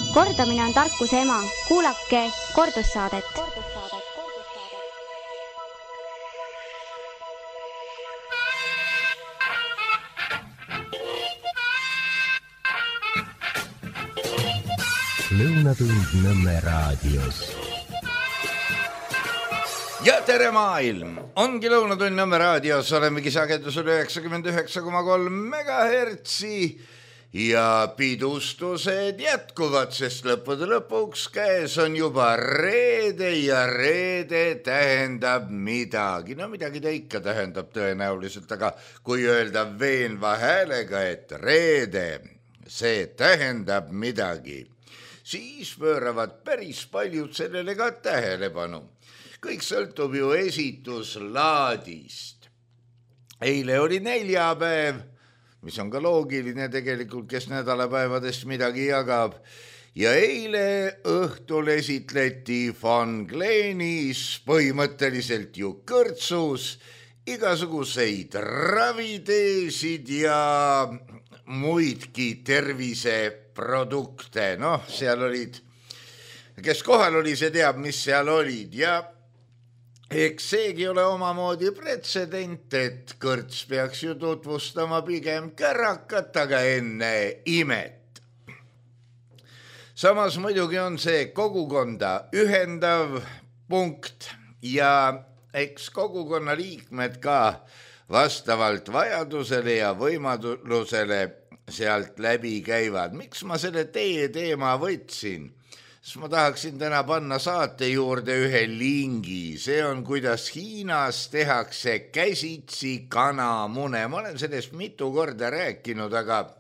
Kordamine on tarkuse ema. Kuulake kordussaadet. Lõunatund Nõmme raadios. Ja tere maailm! Ongi Lõunatund Nõmme raadios, olemegi sagedusel 99,3 megahertsi ja pidustused jätkuvad, sest lõppude lõpuks käes on juba reede ja reede tähendab midagi. No midagi ta ikka tähendab tõenäoliselt, aga kui öelda veenva häälega, et reede, see tähendab midagi, siis pööravad päris paljud sellele ka tähelepanu. Kõik sõltub ju esituslaadist. Eile oli neljapäev, mis on ka loogiline tegelikult, kes nädalapäevadest midagi jagab. Ja eile õhtul esitleti Van Glenis, põhimõtteliselt ju kõrtsus, igasuguseid raviteesid ja muidki terviseprodukte. Noh, seal olid, kes kohal oli, see teab, mis seal olid. Ja eks seegi ole omamoodi pretsedent, et kõrts peaks ju tutvustama pigem kärakat, aga enne imet. Samas muidugi on see kogukonda ühendav punkt ja eks kogukonna liikmed ka vastavalt vajadusele ja võimalusele sealt läbi käivad. Miks ma selle teema võtsin? Sest ma tahaksin täna panna saate juurde ühe lingi. See on, kuidas Hiinas tehakse käsitsi kanamune. Ma olen sellest mitu korda rääkinud,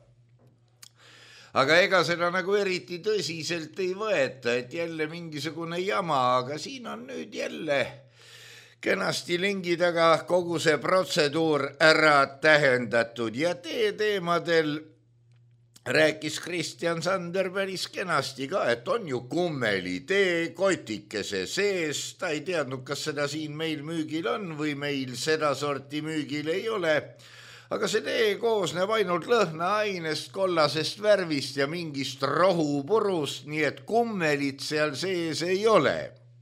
aga ega seda nagu eriti tõsiselt ei võeta, et jälle mingisugune jama, aga siin on nüüd jälle kenasti lingi taga kogu see protseduur ära tähendatud ja teemadel rääkis Kristjan Sander päris kenasti ka, et on ju kummelitee kotikese sees. Ta ei teadnud, kas seda siin meil müügil on või meil seda sorti müügil ei ole. Aga see tee koosneb ainult lõhnaainest, kollasest värvist ja mingist rohupurust, nii et kummelit seal sees ei ole.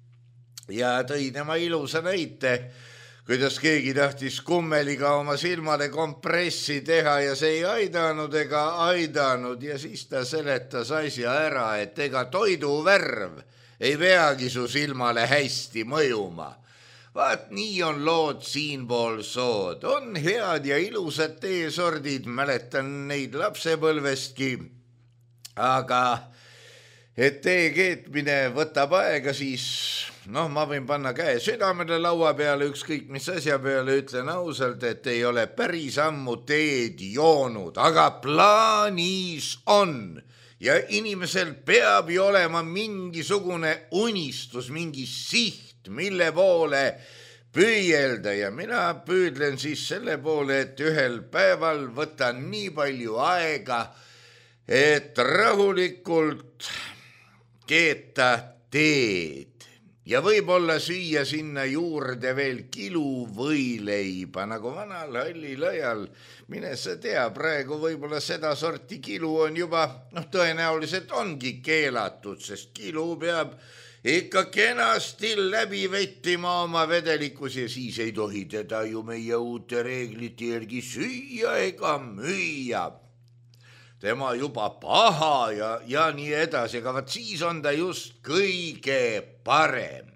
Ja tõi tema ilusa näite, kuidas keegi tahtis kummeliga oma silmale kompressi teha ja see ei aidanud ega aidanud ja siis ta seletas asja ära, et ega toiduvärv ei peagi su silmale hästi mõjuma. Vaat nii on lood siinpool sood, on head ja ilusad teesordid, mäletan neid lapsepõlvestki, aga et tee keetmine võtab aega, siis ma võin panna käe südamele laua peale, ükskõik mis asja peale, ütlen ausalt, et ei ole päris ammu teed joonud, aga plaanis on. Ja inimesel peab ju olema mingisugune unistus, mingi siht, mille poole püüelda ja mina püüdlen siis selle poole, et ühel päeval võtan nii palju aega, et rahulikult keeta teed ja võib-olla süüa sinna juurde veel kilu võileiba, nagu vanal hallil ajal. Mine sa tea, praegu võib-olla seda sorti kilu on juba, tõenäoliselt ongi keelatud, sest kilu peab ikka kenasti läbi vettima oma vedelikus ja siis ei tohi teda ju meie uute reeglite järgi süüa ega müüa. Tema juba paha ja nii edasi, aga vaat siis on ta just kõige parem.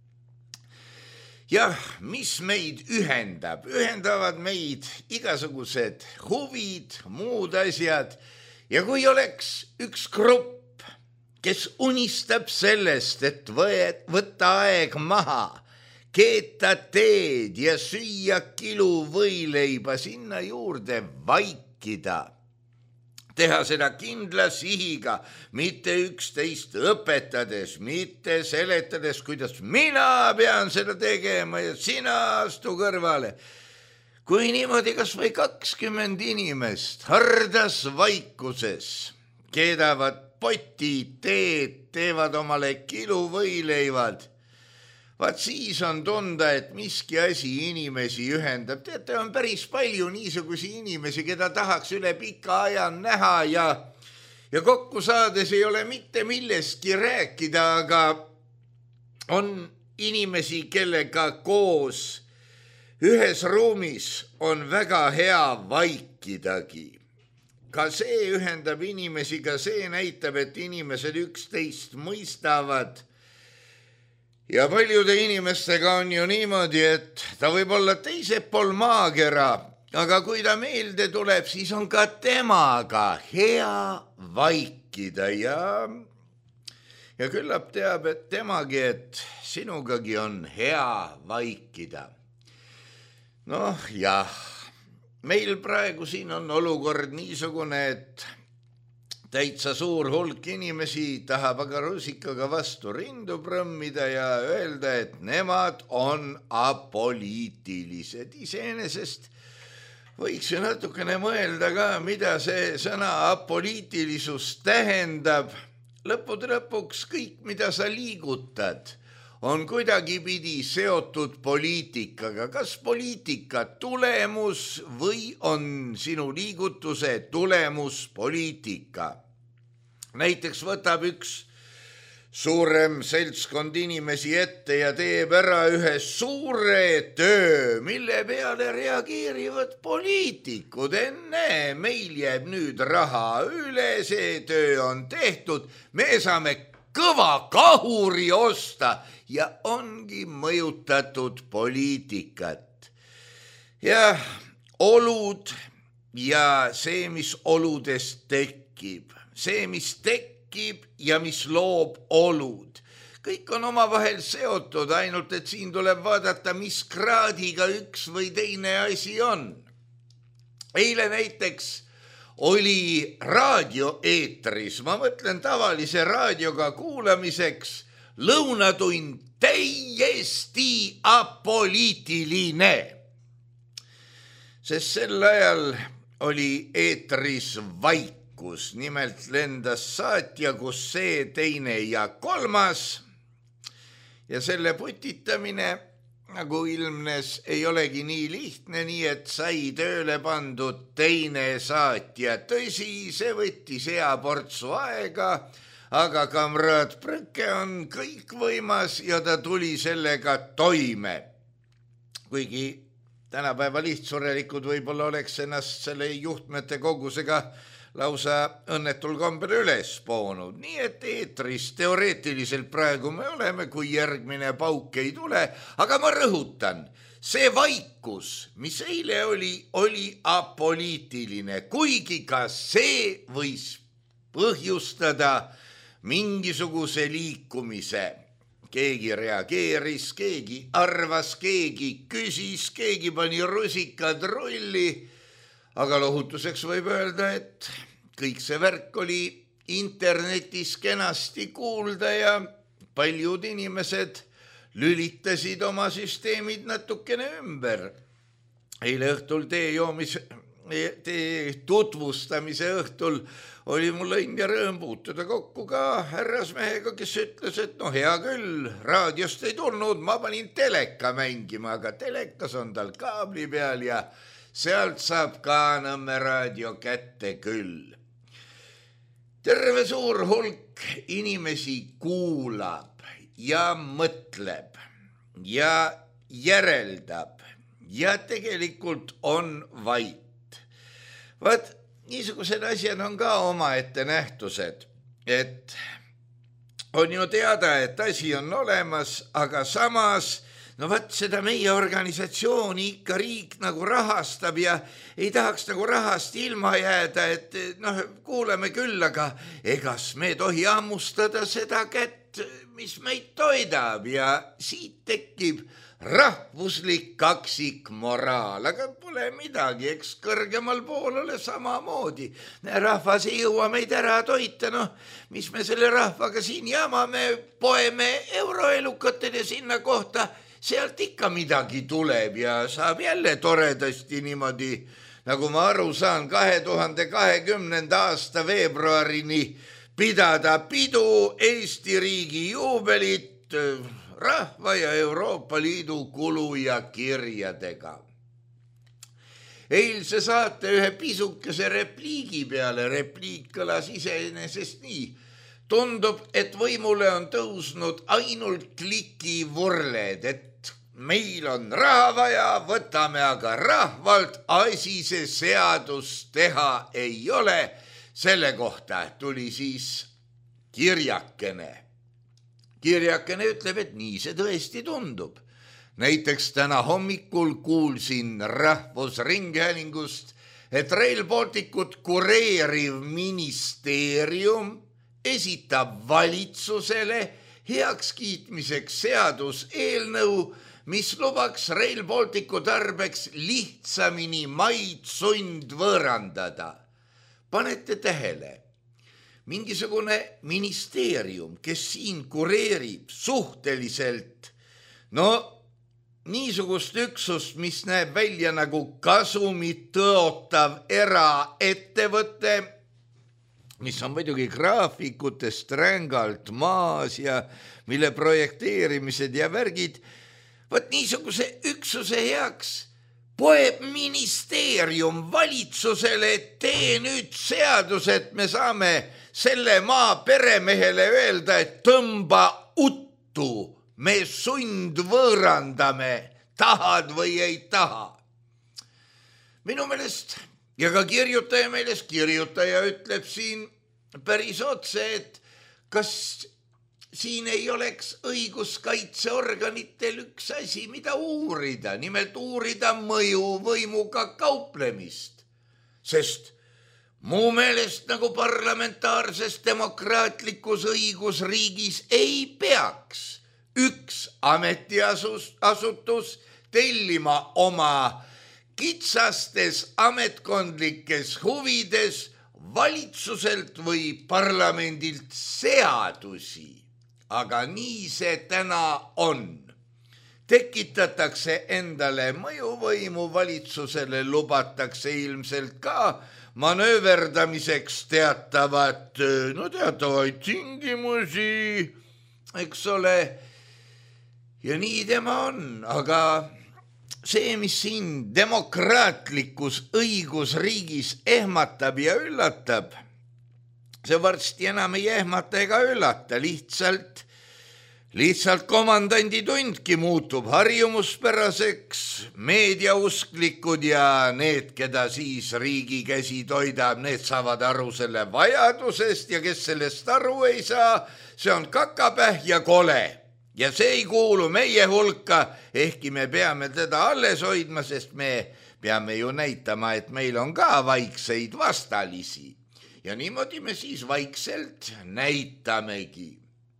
Jah, mis meid ühendab? Ühendavad meid igasugused huvid, muud asjad ja kui oleks üks grupp, kes unistab sellest, et võtta aeg maha, keeta teed ja süüa kilu võileiba, sinna juurde vaikida, teha seda kindla sihiga, mitte üksteist õpetades, mitte seletades, kuidas mina pean seda tegema ja sina astu kõrvale. Kui niimoodi kas või 20 inimest hardas vaikuses keedavad poti teed, teevad omale kilu võileivad, vaat siis on tunda, et miski asi inimesi ühendab. Teate, on päris palju niisugusi inimesi, keda tahaks üle pika aja näha ja kokku saades ei ole mitte millestki rääkida, aga on inimesi, kellega koos ühes ruumis on väga hea vaikidagi. Ka see ühendab inimesi, ka see näitab, et inimesed üksteist mõistavad. Ja paljude inimestega on ju niimoodi, et ta võib olla teisel pool maakera, aga kui ta meelde tuleb, siis on ka temaga hea vaikida ja küllap teab, et temagi, et sinugagi on hea vaikida. Noh, jah, meil praegu siin on olukord niisugune, et täitsa suur hulk inimesi tahab aga rusikaga vastu rindu prõmmida ja öelda, et nemad on apoliitilised. Iseenesest võiks ju natukene mõelda ka, mida see sõna apoliitilisus tähendab. Lõppude lõpuks kõik, mida sa liigutad, on kuidagipidi seotud poliitikaga. Kas poliitika tulemus või on sinu liigutuse tulemus poliitika? Näiteks võtab üks suurem seltskond inimesi ette ja teeb ära ühe suure töö, mille peale reageerivad poliitikud. Enne, meil jääb nüüd raha üle, see töö on tehtud, me saame kõva kahuri osta ja ongi mõjutatud poliitikat. Ja olud ja see, mis oludest tekib, see, mis tekib ja mis loob olud. Kõik on omavahel seotud, ainult et siin tuleb vaadata, mis kraadiga üks või teine asi on. Eile näiteks oli raadioeetris, ma mõtlen tavalise raadioga kuulamiseks, lõunatund täiesti apoliitiline. Sest sel ajal oli eetris vaikus, nimelt lendas saatja, kus see, teine ja kolmas. Ja selle putitamine, nagu ilmnes, ei olegi nii lihtne, nii et sai tööle pandud teine saatja. Tõsi, see võttis hea portsu aega, aga kamraad Prõke on kõikvõimas ja ta tuli sellega toime. Kuigi tänapäeva lihtsurelikud võib-olla oleks ennast selle juhtmete kogusega lausa õnnetul kombel üles poonud. Nii et eetris teoreetiliselt praegu me oleme, kui järgmine pauk ei tule, aga ma rõhutan, see vaikus, mis eile oli apoliitiline, kuigi ka see võis põhjustada mingisuguse liikumise. Keegi reageeris, keegi arvas, keegi küsis, keegi pani rusikad rulli, aga lohutuseks võib öelda, et kõik see värk oli internetis kenasti kuulda ja paljud inimesed lülitasid oma süsteemid natukene ümber. Eile õhtul tee tutvustamise õhtul oli mul õnn ja rõõm puutuda kokku ka härrasmehega, kes ütles, et no hea küll, raadiost ei tulnud, ma panin teleka mängima, aga telekas on tal kaabli peal ja sealt saab ka Nõmme raadio kätte küll. Terve suur hulk inimesi kuulab ja mõtleb ja järeldab ja tegelikult on vait. Vaat, niisugused asjad on ka omaette nähtused, et on ju teada, et asi on olemas, aga samas no vaat seda meie organisatsiooni ikka riik nagu rahastab ja ei tahaks nagu rahast ilma jääda, et noh, kuuleme küll, aga egas me tohi hammustada seda kätt, mis meid toidab ja siit tekib rahvuslik kaksikmoraal, aga pole midagi, eks kõrgemal pool ole samamoodi. Rahvas ei jõua meid ära toita, noh, mis me selle rahvaga siin jamame, poeme euroelukatel ja sinna kohta sealt ikka midagi tuleb ja saab jälle toredasti niimoodi, nagu ma aru saan, 2020. aasta veebruarini pidada pidu Eesti riigi juubelit rahva ja Euroopa Liidu kulu ja kirjadega. eilse saate ühe pisukese repliigi peale. Repliik kõlas iseenesest nii. Tundub, et võimule on tõusnud ainult klikivurled, et meil on raha vaja, võtame aga rahvalt, asi see seadus teha ei ole. Selle kohta tuli siis kirjakene. Kirjakene ütleb, et nii see tõesti tundub. Näiteks täna hommikul kuulsin Rahvusringhäälingust, et Rail Balticut kureeriv ministeerium esitab valitsusele heakskiitmiseks seaduseelnõu, mis lubaks Rail Balticu tarbeks lihtsamini maid sundvõõrandada. Panete tähele, mingisugune ministeerium, kes siin kureerib suhteliselt, niisugust üksust, mis näeb välja nagu kasumit tõotav eraettevõte, mis on muidugi graafikutest rängalt maas ja mille projekteerimised ja värgid, võt niisuguse üksuse heaks poeb ministeerium valitsusele, et tee nüüd seadus, et me saame selle maa peremehele öelda, et tõmba uttu, me sundvõõrandame, tahad või ei taha. Minu meelest ja ka kirjutaja meelest, kirjutaja ütleb siin päris otse, et kas siin ei oleks õiguskaitseorganitel üks asi, mida uurida, nimelt uurida mõjuvõimuga kauplemist. Sest mu meelest nagu parlamentaarses demokraatlikus õigusriigis ei peaks üks ametiasutus tellima oma kitsastes ametkondlikes huvides valitsuselt või parlamendilt seadusi. Aga nii see täna on. Tekitatakse endale mõjuvõimu, valitsusele lubatakse ilmselt ka manööverdamiseks teatavaid tingimusi, eks ole. Ja nii tema on, aga see, mis siin demokraatlikus õigusriigis ehmatab ja üllatab, see varsti enam ei ehmata ega üllata, lihtsalt komandandi tundki muutub harjumuspäraseks, meediausklikud ja need, keda siis riigi käsi toidab, need saavad aru selle vajadusest ja kes sellest aru ei saa, see on kakapäh ja kole. Ja see ei kuulu meie hulka, ehkki me peame teda alles hoidma, sest me peame ju näitama, et meil on ka vaikseid vastalisi. Ja niimoodi me siis vaikselt näitamegi.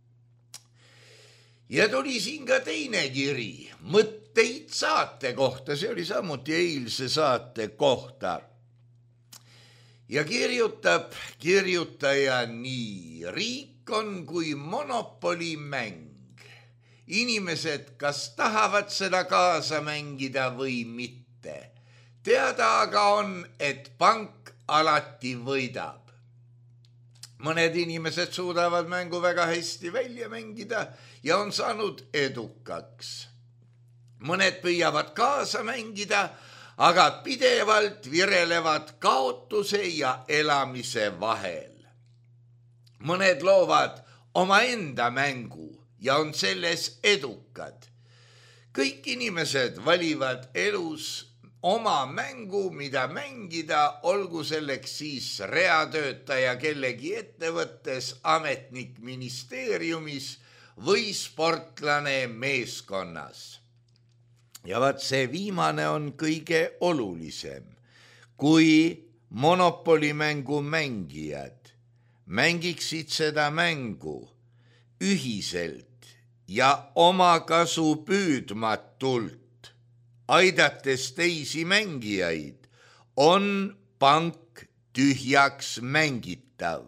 Ja tuli siin ka teine kiri, mõtteid saate kohta, see oli samuti eilse saate kohta. Ja kirjutab kirjutaja nii, riik on kui monopolimäng. Inimesed kas tahavad seda kaasa mängida või mitte. Teada aga on, et pank alati võidab. Mõned inimesed suudavad mängu väga hästi välja mängida ja on saanud edukaks. Mõned püüavad kaasa mängida, aga pidevalt virelevad kaotuse ja elamise vahel. Mõned loovad omaenda mängu ja on selles edukad. Kõik inimesed valivad elus oma mängu, mida mängida, olgu selleks siis reatöötaja kellegi ettevõttes, ametnik ministeeriumis või sportlane meeskonnas. Ja vaat see viimane on kõige olulisem. Kui monopolimängu mängijad mängiksid seda mängu ühiselt ja oma kasu püüdmatult, aidates teisi mängijaid, on pank tühjaks mängitav.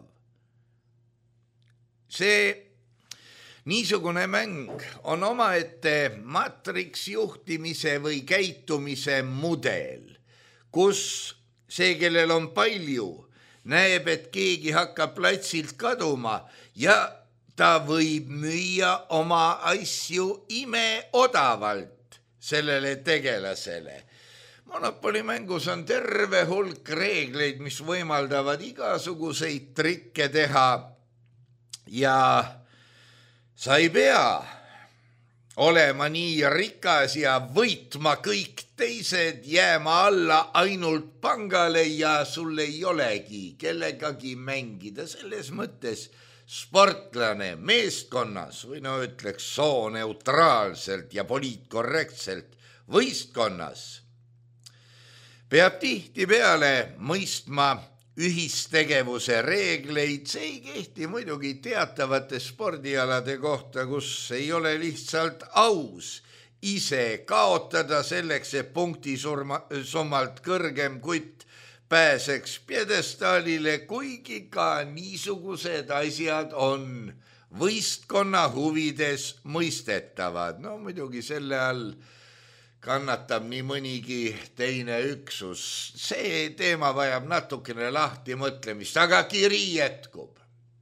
See niisugune mäng on omaette matriksjuhtimise või käitumise mudel, kus see, kellel on palju, näeb, et keegi hakkab platsilt kaduma ja ta võib müüa oma asju imeodavalt sellele tegelasele. Monopolimängus on terve hulk reegleid, mis võimaldavad igasuguseid trikke teha ja sa ei pea olema nii rikas ja võitma kõik teised, jääma alla ainult pangale ja sul ei olegi kellegagi mängida. Selles mõttes sportlane meeskonnas või no ütleks sooneutraalselt ja poliitkorrektselt võistkonnas peab tihtipeale mõistma ühistegevuse reegleid. See ei kehti muidugi teatavate spordialade kohta, kus ei ole lihtsalt aus ise kaotada selleks, et punktisumalt kõrgem kutt pääseks pjedestaalile, kuigi ka niisugused asjad on võistkonna huvides mõistetavad. No muidugi selle all kannatab nii mõnigi teine üksus. See teema vajab natukene lahti mõtlemist, aga kiri jätkub.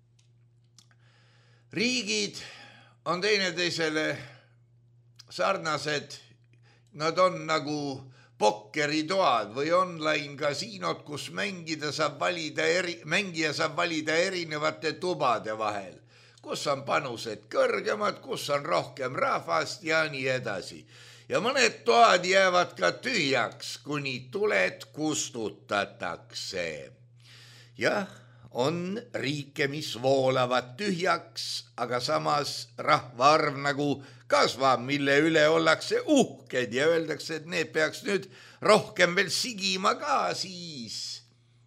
Riigid on teineteisele sarnased, nad on nagu pokkeritoad või online kasiinod, kus mängija saab valida erinevate tubade vahel, kus on panused kõrgemad, kus on rohkem rahvast ja nii edasi. Ja mõned toad jäävad ka tühjaks, kuni tuled kustutatakse. Jah, on riike, mis voolavad tühjaks, aga samas rahvaarv nagu kasvab, mille üle ollakse uhked ja öeldakse, et need peaks nüüd rohkem veel sigima ka siis.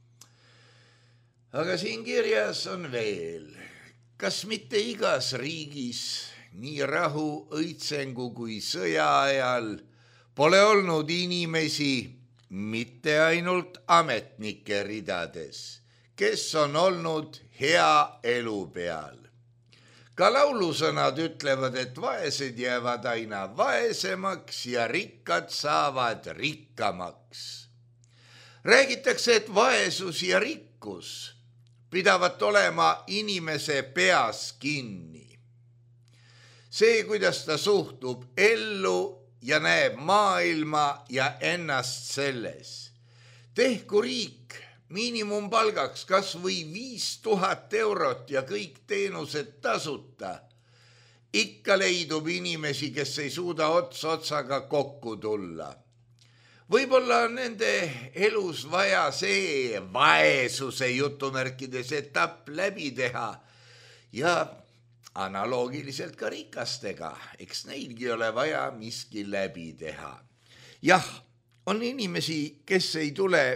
Aga siin kirjas on veel, kas mitte igas riigis nii rahu, õitsengu kui sõja ajal pole olnud inimesi mitte ainult ametnike ridades, kes on olnud hea elu peal. Ka laulusõnad ütlevad, et vaesed jäävad aina vaesemaks ja rikkad saavad rikkamaks. Räägitakse, et vaesus ja rikkus pidavat olema inimese peas kinni. See, kuidas ta suhtub ellu ja näeb maailma ja ennast selles. Tehku riik miinimumpalgaks kas või 5000 eurot ja kõik teenused tasuta. Ikka leidub inimesi, kes ei suuda ots otsaga kokku tulla. Võib-olla on nende elus vaja see vaesuse jutumärkides etapp läbi teha ja analoogiliselt ka rikastega, eks neilgi ole vaja miski läbi teha. Jah, on inimesi, kes ei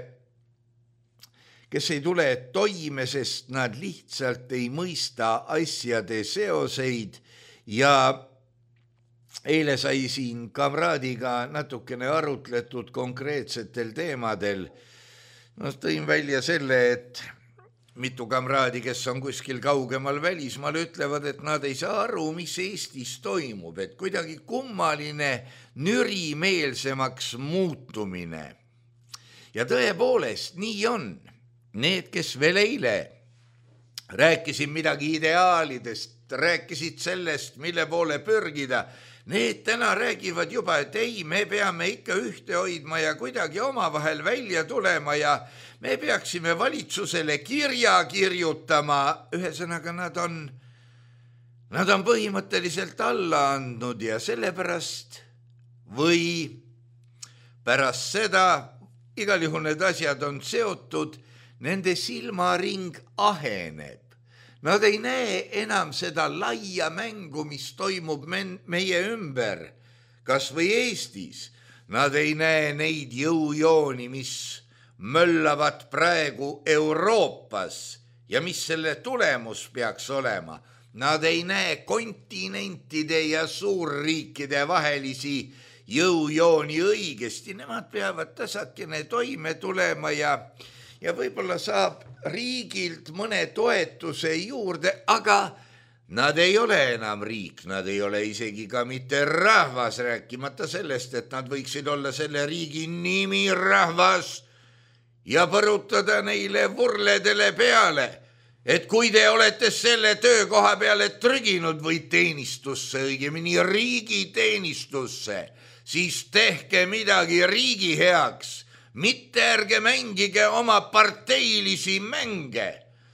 tule toime, sest nad lihtsalt ei mõista asjade seoseid ja eile sai siin kamraadiga natukene arutletud konkreetsetel teemadel. No, tõin välja selle, et mitu kamraadi, kes on kuskil kaugemal välismaal, ütlevad, et nad ei saa aru, mis Eestis toimub, et kuidagi kummaline nürimeelsemaks muutumine. Ja tõepoolest, nii on. Need, kes veel eile rääkisid midagi ideaalidest, rääkisid sellest, mille poole pürgida, need täna räägivad juba, et ei, me peame ikka ühte hoidma ja kuidagi omavahel välja tulema ja me peaksime valitsusele kirja kirjutama. Ühesõnaga, nad on põhimõtteliselt alla andnud ja sellepärast või pärast seda, igal juhul need asjad on seotud, nende silmaring aheneb. Nad ei näe enam seda laia mängu, mis toimub meie ümber, kas või Eestis. Nad ei näe neid jõujooni, mis möllavad praegu Euroopas ja mis selle tulemus peaks olema. Nad ei näe kontinentide ja suurriikide vahelisi jõujooni õigesti. Nemad peavad tasakene toime tulema ja võib-olla saab riigilt mõne toetuse juurde, aga nad ei ole enam riik, nad ei ole isegi ka mitte rahvas, rääkimata sellest, et nad võiksid olla selle riigi nimi rahvas ja põrutada neile vurledele peale, et kui te olete selle töökoha peale trüginud või teenistusse, õigemini riigi teenistusse, siis tehke midagi riigi heaks, mitte ärge mängige oma parteilisi mänge.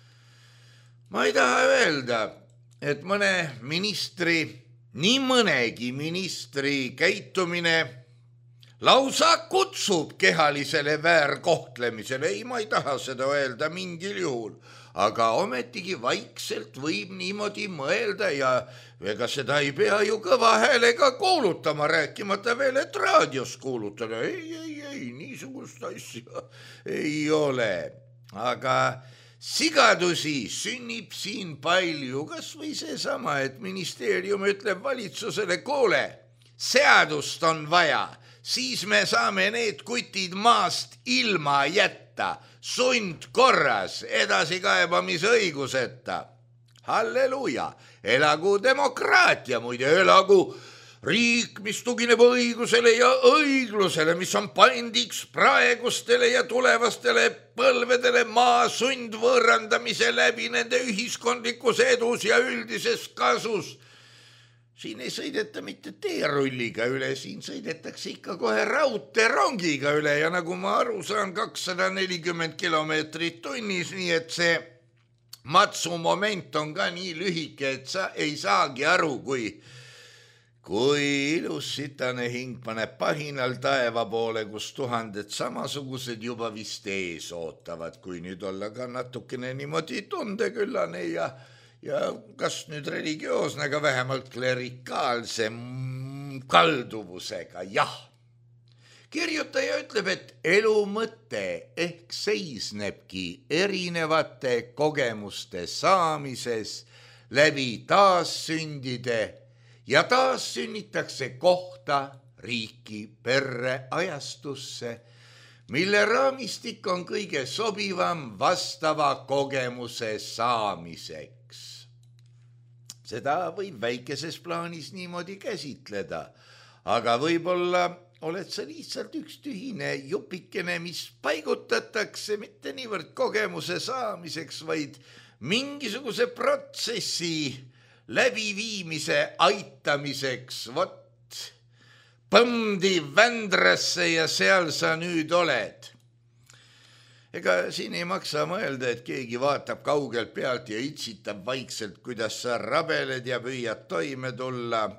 Ma ei taha öelda, et mõne ministri, nii mõnegi ministri käitumine lausa kutsub kehalisele väärkohtlemisele. Ei, ma ei taha seda öelda mingil juhul, aga ometigi vaikselt võib niimoodi mõelda ja ega seda ei pea ju kõva häälega kuulutama, rääkimata veel, et raadios kuulutada. Ei, niisugust asja ei ole. Aga sigadusi sünnib siin palju, kas või seesama, et ministeerium ütleb valitsusele, kuule, seadust on vaja, siis me saame need kutid maast ilma jätta, sundkorras, edasikaebamise õiguseta. Halleluuja, elagu demokraatia, muide, elagu riik, mis tugineb õigusele ja õiglusele, mis on pandiks praegustele ja tulevastele põlvedele maa sundvõõrandamise läbi nende ühiskondlikus edus ja üldises kasus. Siin ei sõideta mitte teerulliga üle, siin sõidetakse ikka kohe raudteerongiga üle ja nagu ma aru saan, 240 kilomeetrit tunnis, nii et see matsumoment on ka nii lühike, et sa ei saagi aru, kui ilus sitane hing paneb pahinal taeva poole, kus tuhanded samasugused juba vist ees ootavad, kui nüüd olla ka natukene niimoodi tundeküllane ja kas nüüd religioosne, aga vähemalt klerikaalse kalduvusega, jah. Kirjutaja ütleb, et elu mõte ehk seisnebki erinevate kogemuste saamises läbi taassündide ja taas sünnitakse kohta, riiki, perre, ajastusse, mille raamistik on kõige sobivam vastava kogemuse saamiseks. Seda võib väikeses plaanis niimoodi käsitleda, aga võib-olla oled sa lihtsalt üks tühine jupikene, mis paigutatakse mitte niivõrd kogemuse saamiseks, vaid mingisuguse protsessi läbiviimise aitamiseks. Vot, põmdi Vändrasse ja seal sa nüüd oled. Ega siin ei maksa mõelda, et keegi vaatab kaugelt pealt ja itsitab vaikselt, kuidas sa rabeled ja püüad toime tulla.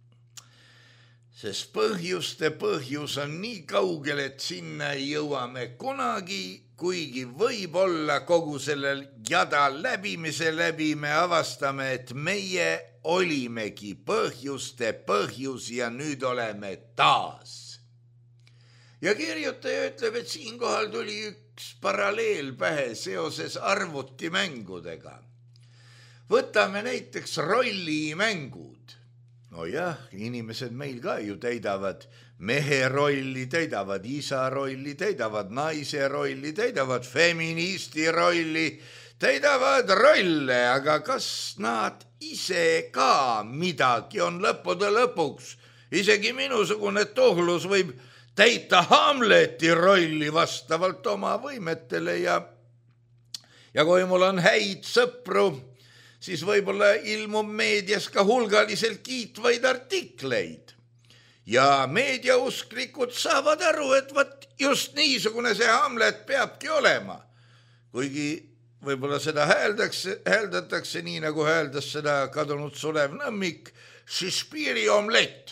Sest põhjuste põhjus on nii kaugel, et sinna ei jõuame kunagi, kuigi võib-olla kogu selle jada läbimise läbi me avastame, et meie olimegi põhjuste põhjus ja nüüd oleme taas. Ja kirjutaja ütleb, et siinkohal tuli üks paralleel pähe seoses arvutimängudega. Võtame näiteks rollimängud. No jah, inimesed meil ka ju täidavad mehe rolli, täidavad isa rolli, täidavad naise rolli, täidavad feministi rolli, täidavad rolle, aga kas nad ise ka midagi on lõppude lõpuks? Isegi minusugune tohlus võib täita Hamleti rolli vastavalt oma võimetele ja kui mul on häid sõpru, siis võib-olla ilmub meedias ka hulgaliselt kiitvaid artikleid. Ja meediausklikud saavad aru, et võt just niisugune see Hamlet peabki olema. Kuigi võib-olla seda hääldatakse nii, nagu hääldas seda kadunud Sulev Nõmmik, Shakespeare'i omlett.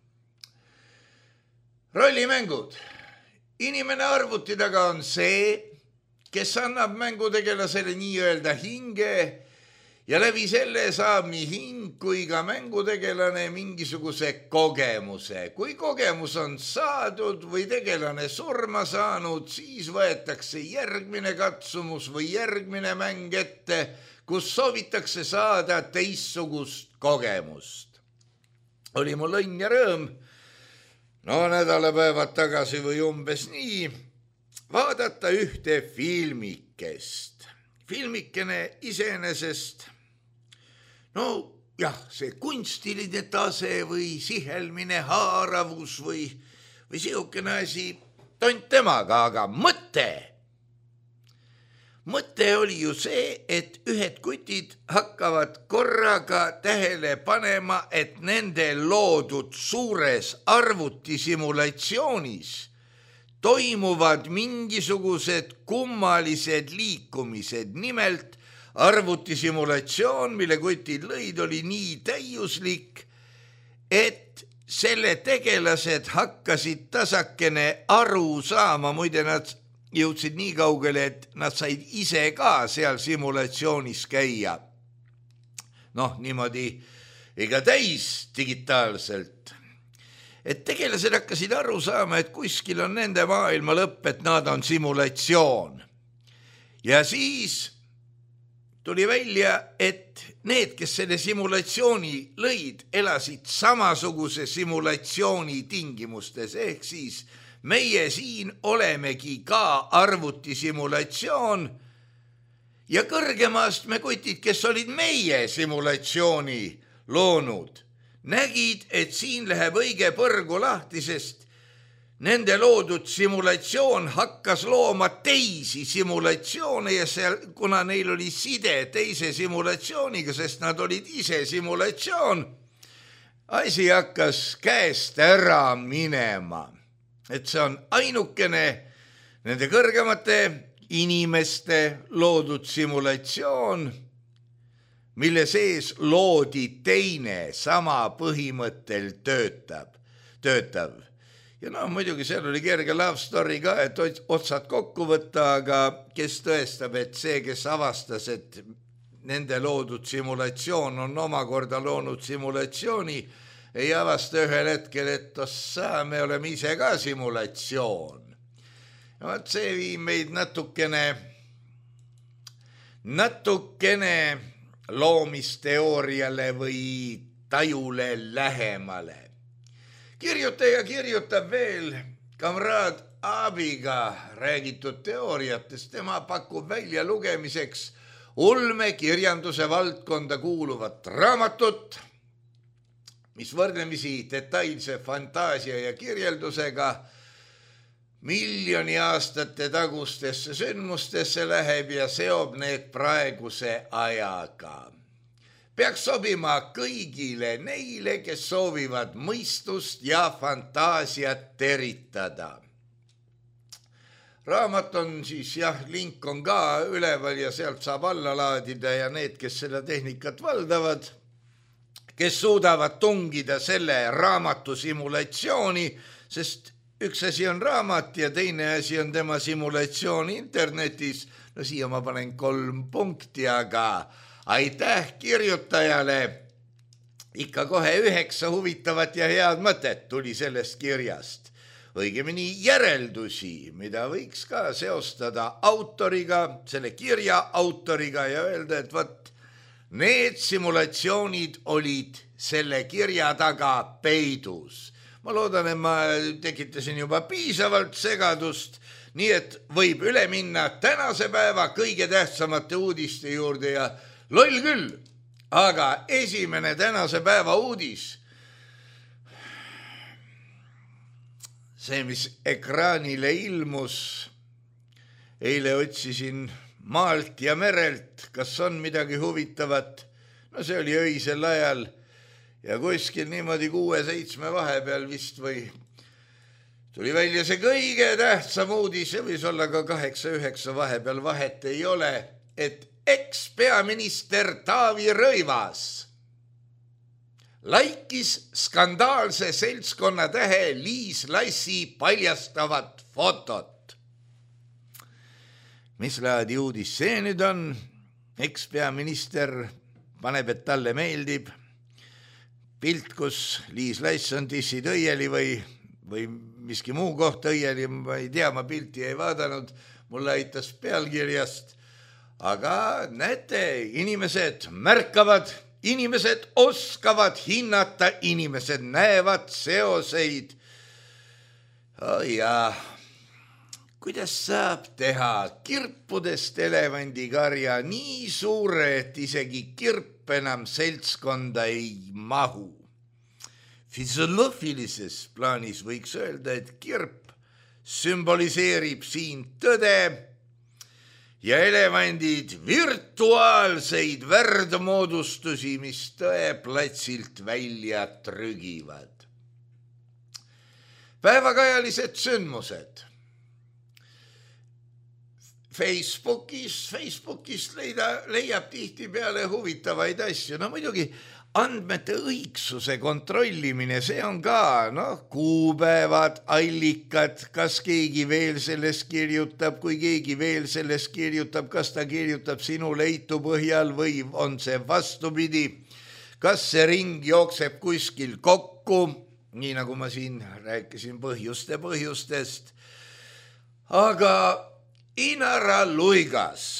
Rollimängud. Inimene arvuti taga on see, kes annab mängutegelasele nii-öelda hinge, ja läbi selle saab nii hing kui ka mängutegelane mingisuguse kogemuse. Kui kogemus on saadud või tegelane surma saanud, siis võetakse järgmine katsumus või järgmine mäng ette, kus soovitakse saada teistsugust kogemust. Oli mul õnn ja rõõm, nädalapäevad tagasi või umbes nii, vaadata ühte filmikest. Filmikene iseenesest, jah, see kunstiline tase või sihelmine haaravus või siukene asi, tont temaga, aga mõte Mõte oli ju see, et ühed kutid hakkavad korraga tähele panema, et nende loodud suures arvutissimulatsioonis toimuvad mingisugused kummalised liikumised. Nimelt arvutisimulatsioon, mille kutid lõid, oli nii täiuslik, et selle tegelased hakkasid tasakene aru saama, muide nad jõudsid nii kaugele, et nad said ise ka seal simulatsioonis käia. Noh, niimoodi ega täis digitaalselt. Et tegelased hakkasid aru saama, et kuskil on nende maailma lõpp, et nad on simulatsioon. Ja siis tuli välja, et need, kes selle simulatsiooni lõid, elasid samasuguse simulatsiooni tingimustes, ehk siis meie siin olemegi ka arvutisimulatsioon ja kõrgemast me kutid, kes olid meie simulatsiooni loonud, nägid, et siin läheb õige põrgu lahti, sest nende loodud simulatsioon hakkas looma teisi simulatsioone ja seal, kuna neil oli side teise simulatsiooniga, sest nad olid ise simulatsioon, asi hakkas käest ära minema. Et see on ainukene nende kõrgemate inimeste loodud simulatsioon, mille sees loodi teine sama põhimõttel töötav. Ja muidugi seal oli kerge love story ka, et otsad kokku võtta, aga kes tõestab, et see, kes avastas, et nende loodud simulatsioon on omakorda loonud simulatsiooni, ei avasta ühel hetkel, et me oleme ise ka simulatsioon. Ja see viib meid natukene loomisteooriale või tajule lähemale. Kirjutaja kirjutab veel kamraad Aabiga räägitud teooriatest. Tema pakub välja lugemiseks ulmekirjanduse valdkonda kuuluvat raamatut, mis võrdlemisi detailse fantaasia ja kirjeldusega miljoni aastate tagustesse sündmustesse läheb ja seob need praeguse ajaga. Peaks sobima kõigile neile, kes soovivad mõistust ja fantaasiat teritada. Raamat on siis, link on ka üleval ja sealt saab alla laadida ja need, kes seda tehnikat valdavad, kes suudavad tungida selle raamatu simulatsiooni, sest üks asi on raamat ja teine asi on tema simulatsioon internetis. No siia ma panen 3 punkti, aga aitäh kirjutajale. Ikka kohe 9 huvitavat ja head mõtet tuli sellest kirjast. Õigemini järeldusi, mida võiks ka seostada autoriga, selle kirja autoriga ja öelda, et need simulatsioonid olid selle kirja taga peidus. Ma loodan, et ma tekitasin juba piisavalt segadust, nii et võib üle minna tänase päeva kõige tähtsamate uudiste juurde ja loll küll, aga esimene tänase päeva uudis, see, mis ekraanile ilmus, eile otsisin maalt ja merelt, kas on midagi huvitavat. No see oli öisel ajal ja kuskil niimoodi 6-7 vahepeal vist või tuli välja see kõige tähtsam uudis ja võis olla ka 8-9 vahepeal, vahet ei ole, et ekspeaminister Taavi Rõivas laikis skandaalse seltskonna tähe Liis Lassi paljastavat fotot. Mis laadi uudis see nüüd on? Ekspeaminister paneb, et talle meeldib pilt, kus Liis Lass on tissid õieli või miski muu koht õieli, ma ei tea, ma pilti ei vaadanud, mulle aitas pealkirjast, aga näete, inimesed märkavad, inimesed oskavad hinnata, inimesed näevad seoseid. Kuidas saab teha kirpudest elevandikarja nii suure, et isegi kirp enam seltskonda ei mahu? Füsioloogilises plaanis võiks öelda, et kirp sümboliseerib siin tõde ja elevandid virtuaalseid värdmoodustusi, mis tõeplatsilt välja trügivad. Päevakajalised sündmused. Facebookist leiab tihtipeale huvitavaid asju. No muidugi andmete õigsuse kontrollimine, see on ka, kuupäevad, allikad, kas keegi veel sellest kirjutab, kui keegi veel sellest kirjutab, kas ta kirjutab sinu leitu põhjal või on see vastupidi, kas see ring jookseb kuskil kokku, nii nagu ma siin rääkisin põhjustest, aga Inara Luigas,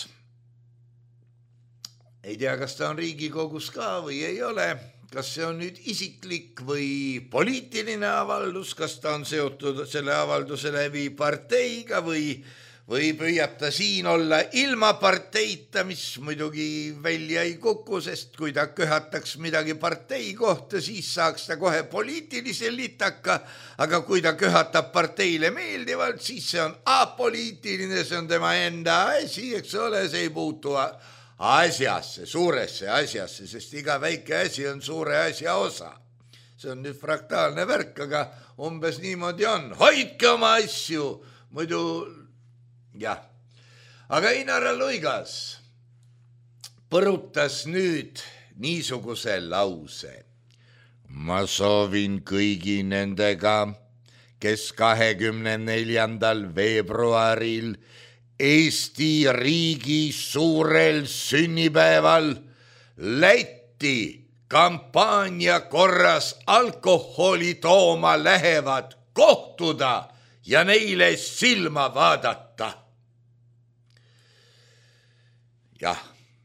ei tea, kas ta on Riigikogus ka või ei ole, kas see on nüüd isiklik või poliitiline avaldus, kas ta on seotud selle avalduse läbi parteiga või püüab ta siin olla ilma parteita, mis muidugi välja ei kuku, sest kui ta köhataks midagi partei kohta, siis saaks ta kohe poliitilise litaka, aga kui ta köhatab parteile meeldivalt, siis see on apoliitiline, see on tema enda asi, eks ole, see ei puutu asjasse, suuresse asjasse, sest iga väike asi on suure asja osa. See on nüüd fraktaalne värk, aga umbes niimoodi on. Hoidke oma asju, muidu jah. Aga Inara Luigas põrutas nüüd niisuguse lause. Ma soovin kõigi nendega, kes 24. veebruaril Eesti riigi suurel sünnipäeval Lätti kampaania korras alkoholi tooma lähevad, kohtuda ja neile silma vaadata. Jah,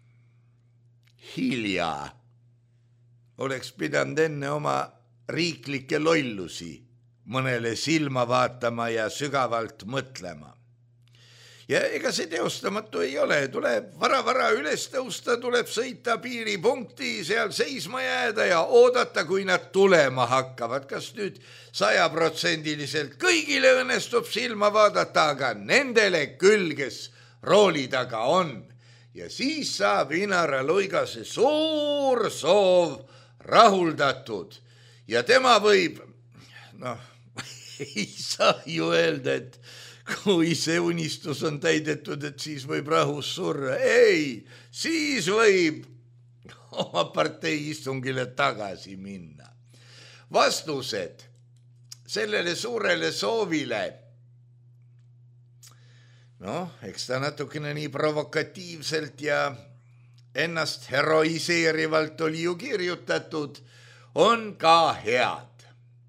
hilja oleks pidanud enne oma riiklikke lollusi mõnele silma vaatama ja sügavalt mõtlema. Ja ega see teostamatu ei ole, tuleb vara üles tõusta, tuleb sõita piiripunkti, seal seisma jääda ja oodata, kui nad tulema hakkavad. Kas nüüd 100% kõigile õnnestub silma vaadata, aga nendele küll, kes rooli taga on. Ja siis saab Inara Luigase suur soov rahuldatud ja tema võib, ei saa ju öelda, et kui see unistus on täidetud, et siis võib rahus surra. Ei, siis võib oma partei istungile tagasi minna. Vastused sellele suurele soovile, eks ta natukene nii provokatiivselt ja ennast heroiseerivalt oli ju kirjutatud, on ka head.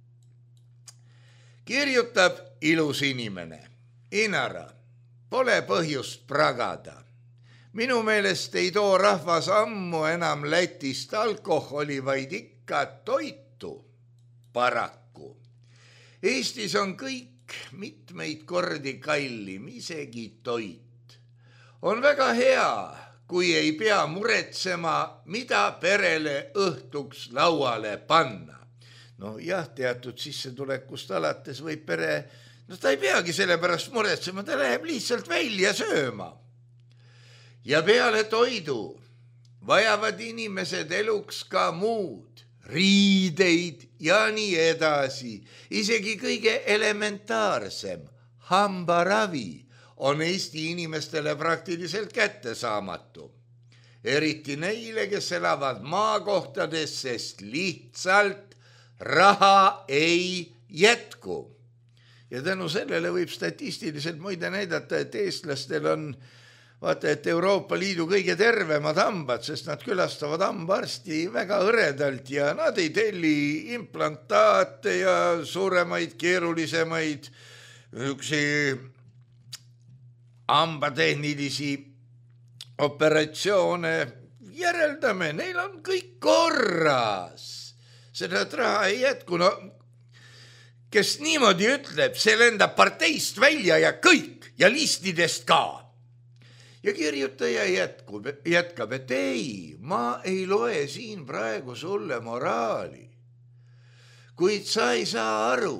Kirjutab ilus inimene. Inara, pole põhjust pragada. Minu meelest ei too rahvas ammu enam Lätist alkoholi, vaid ikka toitu. Paraku. Eestis on kõik mitmeid kordi kallim, isegi toit. On väga hea, kui ei pea muretsema, mida perele õhtuks lauale panna. Jah, teatud sissetulekust alates võib pere, ta ei peagi selle pärast muretsema, ta läheb lihtsalt välja sööma. Ja peale toidu vajavad inimesed eluks ka muud, riideid ja nii edasi. Isegi kõige elementaarsem hambaravi on Eesti inimestele praktiliselt kättesaamatu. Eriti neile, kes elavad maakohtades, sest lihtsalt raha ei jätku. Ja tänu sellele võib statistiliselt muide näidata, et eestlastel on vaata, et Euroopa Liidu kõige tervemad hambad, sest nad külastavad hambaarsti väga hõredalt ja nad ei telli implantaate ja suuremaid, keerulisemaid hambatehnilisi operatsioone. Järeldame, neil on kõik korras. Seda raha ei jätku, kes niimoodi ütleb, see lendab parteist välja ja kõik ja listidest ka. Ja kirjutaja jätkab, et ei, ma ei loe siin praegu sulle moraali. Kuid sa ei saa aru,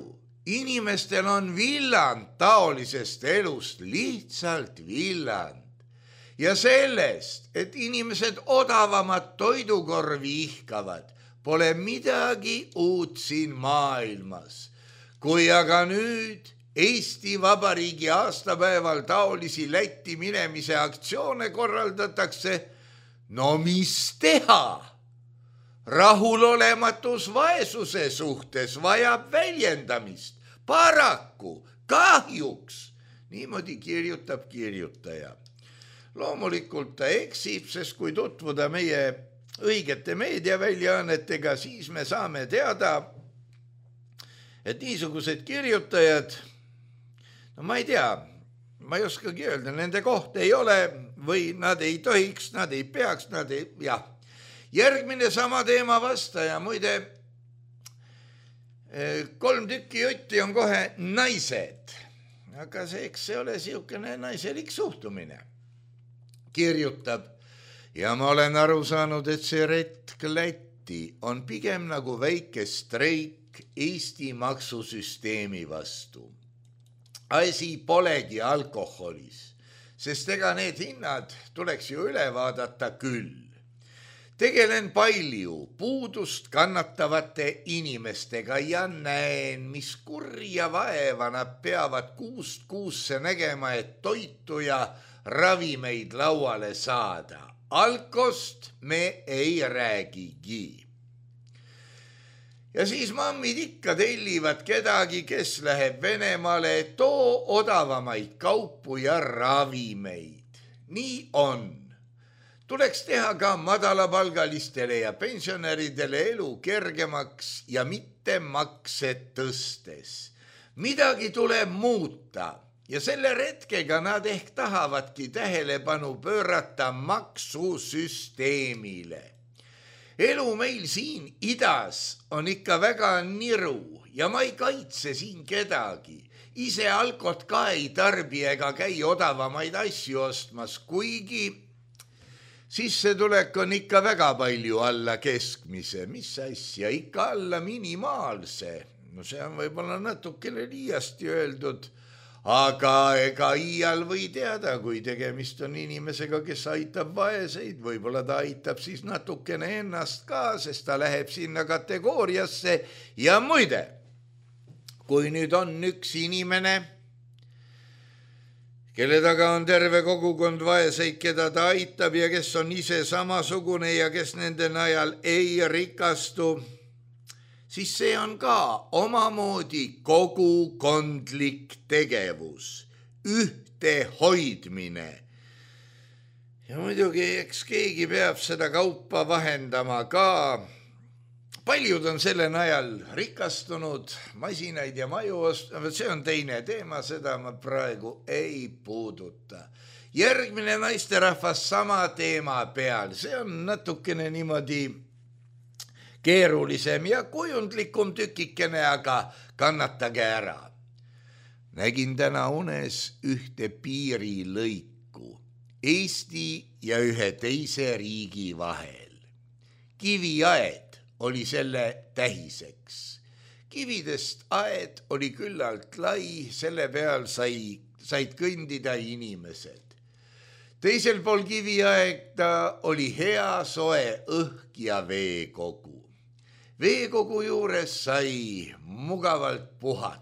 inimestel on villand taolisest elust, lihtsalt villand. ja sellest, et inimesed odavamat toidukorvi ihkavad, pole midagi uut siin maailmas. Kui aga nüüd Eesti Vabariigi aastapäeval taolisi Lätti minemise aktsioone korraldatakse, no mis teha? Rahulolematus vaesuse suhtes vajab väljendamist. Paraku, kahjuks, niimoodi kirjutab kirjutaja. Loomulikult ta eksib, sest kui tutvuda meie õigete meediaväljaannetega, siis me saame teada, et niisugused kirjutajad, no ma ei tea, ma ei oskagi öelda, nende koht ei ole või nad ei tohiks, nad ei peaks, jah. Järgmine sama teema vastaja, muide, 3 tükki jutti on kohe naised, aga eks see ole siukene naiselik suhtumine. Kirjutab, ja ma olen aru saanud, et see retk Lätti on pigem nagu väike streik Eesti maksusüsteemi vastu. Asi polegi alkoholis, sest ega need hinnad tuleks ju üle vaadata küll. Tegelen palju puudust kannatavate inimestega ja näen, mis kurja vaeva nad peavad kuust kuusse nägema, et toitu ja ravimeid lauale saada. Alkost me ei räägigi. Ja siis mammid ikka tellivad kedagi, kes läheb Venemaale, too odavamaid kaupu ja ravimeid. Nii on. Tuleks teha ka madalapalgalistele ja pensionäridele elu kergemaks ja mitte makse tõstes. Midagi tuleb muuta ja selle retkega nad ehk tahavadki tähelepanu pöörata maksusüsteemile. Elu meil siin idas on ikka väga niru ja ma ei kaitse siin kedagi. Ise alkot ka ei tarbi ega käi odavamaid asju ostmas, kuigi sissetulek on ikka väga palju alla keskmise, mis asja, ikka alla minimaalse. No see on võib-olla natukene liiasti öeldud, aga ega iial või teada, kui tegemist on inimesega, kes aitab vaeseid, võib-olla ta aitab siis natukene ennast ka, sest ta läheb sinna kategooriasse. Ja muide, kui nüüd on üks inimene, kelle taga on terve kogukond vaeseid, keda ta aitab ja kes on ise samasugune ja kes nende najal ei rikastu, siis see on ka omamoodi kogukondlik tegevus, ühtehoidmine. Ja muidugi, eks keegi peab seda kaupa vahendama ka. Paljud on selle najal rikastunud, masinaid ja maju ostavad, see on teine teema, seda ma praegu ei puuduta. Järgmine naisterahvas sama teema peal, see on natukene niimoodi keerulisem ja kujundlikum tükikene, aga kannatage ära. Nägin täna unes ühte piirilõiku Eesti ja ühe teise riigi vahel. Kiviaed oli selle tähiseks. Kividest aed oli küllalt lai, selle peal said kõndida inimesed. Teisel pool kiviaeda oli hea soe õhk ja veekogu. Veekogu juures sai mugavalt puhata.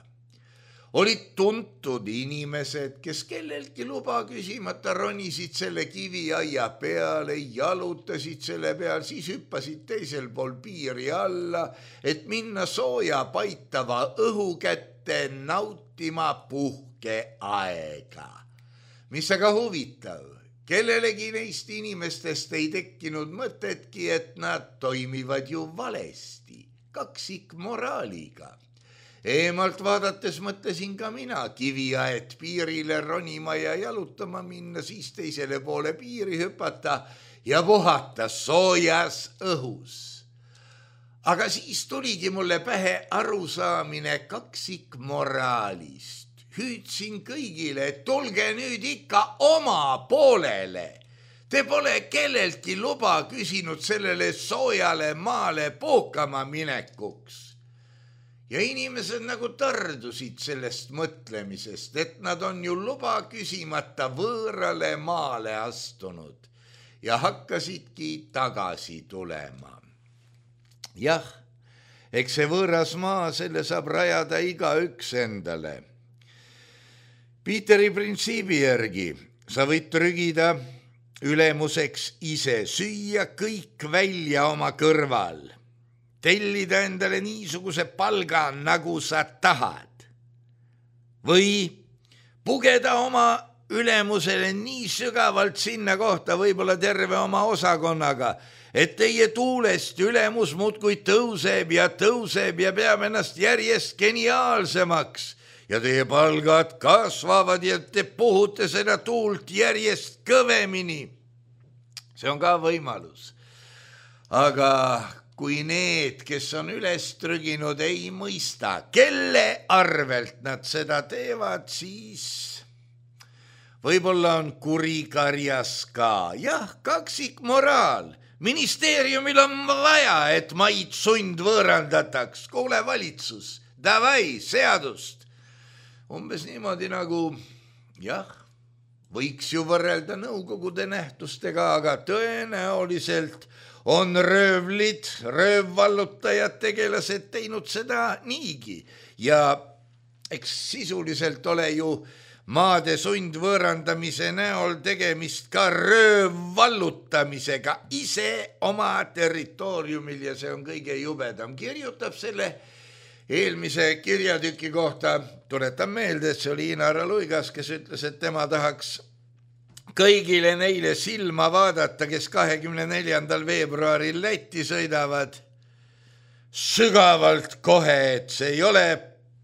Olid tuntud inimesed, kes kelleltki luba küsimata ronisid selle kiviaia peale, jalutasid selle peal, siis hüppasid teisel pool piiri alla, et minna sooja paitava õhu kätte nautima puhkeaega. Mis aga huvitav, kellelegi neist inimestest ei tekkinud mõtetki, et nad toimivad ju valesti, kaksikmoraaliga. Eemalt vaadates mõtlesin ka mina kiviaed piirile ronima ja jalutama minna, siis teisele poole piiri hüpata ja puhata soojas õhus. Aga siis tuligi mulle pähe arusaamine kaksikmoraalist. Hüüdsin kõigile, et tulge nüüd ikka oma poolele. Te pole kelleltki luba küsinud sellele soojale maale puhkama minekuks. Ja inimesed nagu tardusid sellest mõtlemisest, et nad on ju luba küsimata võõrale maale astunud ja hakkasidki tagasi tulema. Jah, eks see võõras maa, selle saab rajada igaüks endale. Piiteri printsiibi järgi sa võid trügida ülemuseks ise, süüa kõik välja oma kõrval, tellida endale niisuguse palga, nagu sa tahad. Või pugeda oma ülemusele nii sügavalt sinna kohta, võib-olla terve oma osakonnaga, et teie tuulest ülemus muudkui tõuseb ja peab ennast järjest geniaalsemaks ja teie palgad kasvavad ja te puhute seda tuult järjest kõvemini. See on ka võimalus. Aga kui need, kes on üles trüginud, ei mõista, kelle arvelt nad seda teevad, siis võib-olla on kurikarjas ka. Jah, kaksik moraal. Ministeeriumil on vaja, et maid sundvõõrandataks. Kuule valitsus, davai, seadust. Umbes niimoodi nagu, jah, võiks ju võrrelda nõukogude nähtustega, aga tõenäoliselt on röövlid, röövvallutajad, tegelased teinud seda niigi. Ja eks sisuliselt ole ju maade sundvõõrandamise näol tegemist ka röövvallutamisega ise oma territooriumil ja see on kõige jubedam. Kirjutab selle eelmise kirjatüki kohta, tuletan meelde, et see oli Inara Luigas, kes ütles, et tema tahaks kõigile neile silma vaadata, kes 24. veebruaril Lätti sõidavad sügavalt kohe, et see ei ole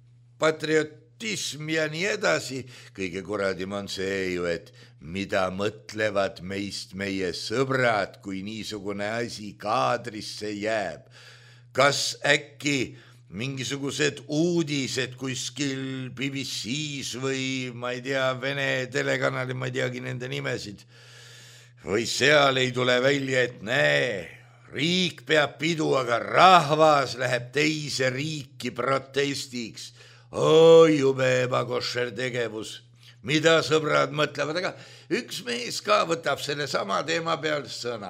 patriotism ja nii edasi. Kõige kuradim on see ju, et mida mõtlevad meist meie sõbrad, kui niisugune asi kaadrisse jääb. Kas äkki mingisugused uudised kuskil BBC-s või ma ei tea, Vene telekanali, ma ei teagi nende nimesid, või seal ei tule välja, et näe, riik peab pidu, aga rahvas läheb teise riiki protestiks. Jube ebakošer tegevus, mida sõbrad mõtlevad, aga üks mees ka võtab selle sama teema peal sõna.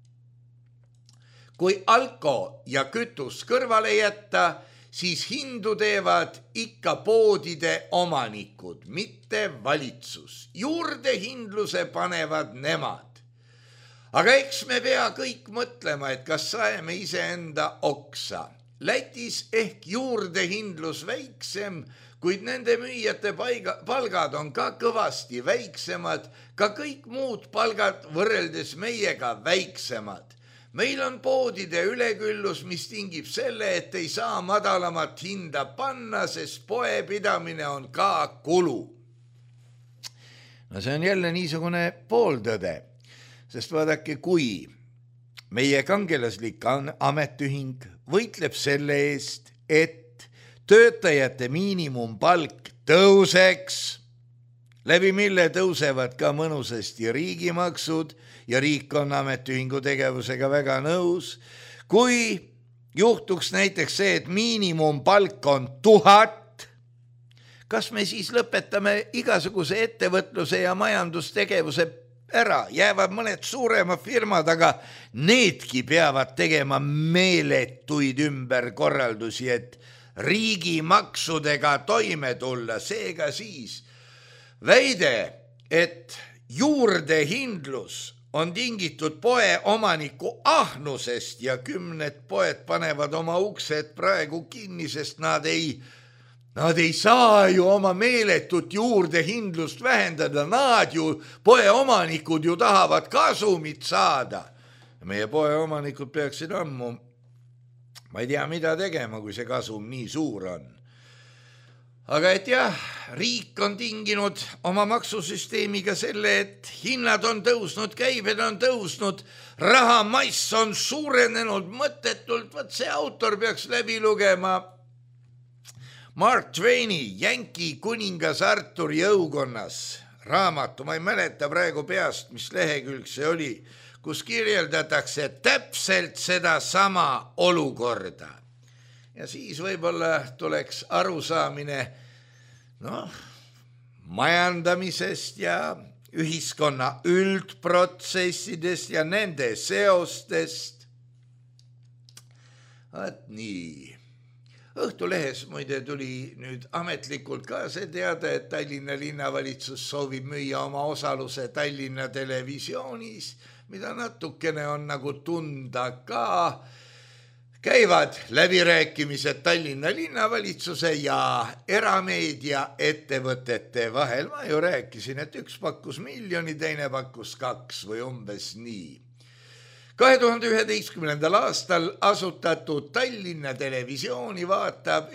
Kui alko ja kütus kõrvale jätta, siis hindu teevad ikka poodide omanikud, mitte valitsus. Juurdehindluse panevad nemad. Aga eks me pea kõik mõtlema, et kas saeme iseenda oksa. Lätis ehk juurdehindlus väiksem, kuid nende müüjate palgad on ka kõvasti väiksemad, ka kõik muud palgad võrreldes meiega väiksemad. Meil on poodide üleküllus, mis tingib selle, et ei saa madalamat hinda panna, sest poepidamine on ka kulu. No see on jälle niisugune pooltõde, sest vaadake, kui meie kangelaslik ametiühing võitleb selle eest, et töötajate miinimumpalk tõuseks, läbi mille tõusevad ka mõnusasti riigimaksud ja riik on ametiühingu tegevusega väga nõus. Kui juhtuks näiteks see, et miinimumpalk on 1000, kas me siis lõpetame igasuguse ettevõtluse ja majandustegevuse ära? Jäävad mõned suuremad firmad, aga needki peavad tegema meeletuid ümberkorraldusi, et riigimaksudega toime tulla. Seega siis väide, et juurdehindlus on tingitud poe omaniku ahnusest ja 10 poed panevad oma uksed praegu kinni, sest nad ei saa ju oma meeletut juurdehindlust vähendada. Nad ju, poe omanikud ju tahavad kasumit saada. Meie poe omanikud peaksid ammu, ma ei tea, mida tegema, kui see kasum nii suur on. Aga et jah, riik on tinginud oma maksusüsteemiga selle, et hinnad on tõusnud, käibed on tõusnud, rahamass on suurenenud mõttetult. Võt see autor peaks läbi lugema Mark Twaini Yankee kuningas Arturi õukonnas raamatu, ma ei mäleta praegu peast, mis lehekülg see oli, kus kirjeldatakse täpselt seda sama olukorda. ja siis võib-olla tuleks arusaamine majandamisest ja ühiskonna üldprotsessidest ja nende seostest. Vaat nii. Õhtulehes muide tuli nüüd ametlikult ka see teada, et Tallinna linnavalitsus soovib müüa oma osaluse Tallinna Televisioonis, mida natukene on nagu tunda ka. Käivad läbirääkimised Tallinna linnavalitsuse ja erameedia ettevõtete vahel. Ma ju rääkisin, et üks pakkus 1 miljoni, teine pakkus 2 või umbes nii. 2011. aastal asutatud Tallinna Televisiooni vaatab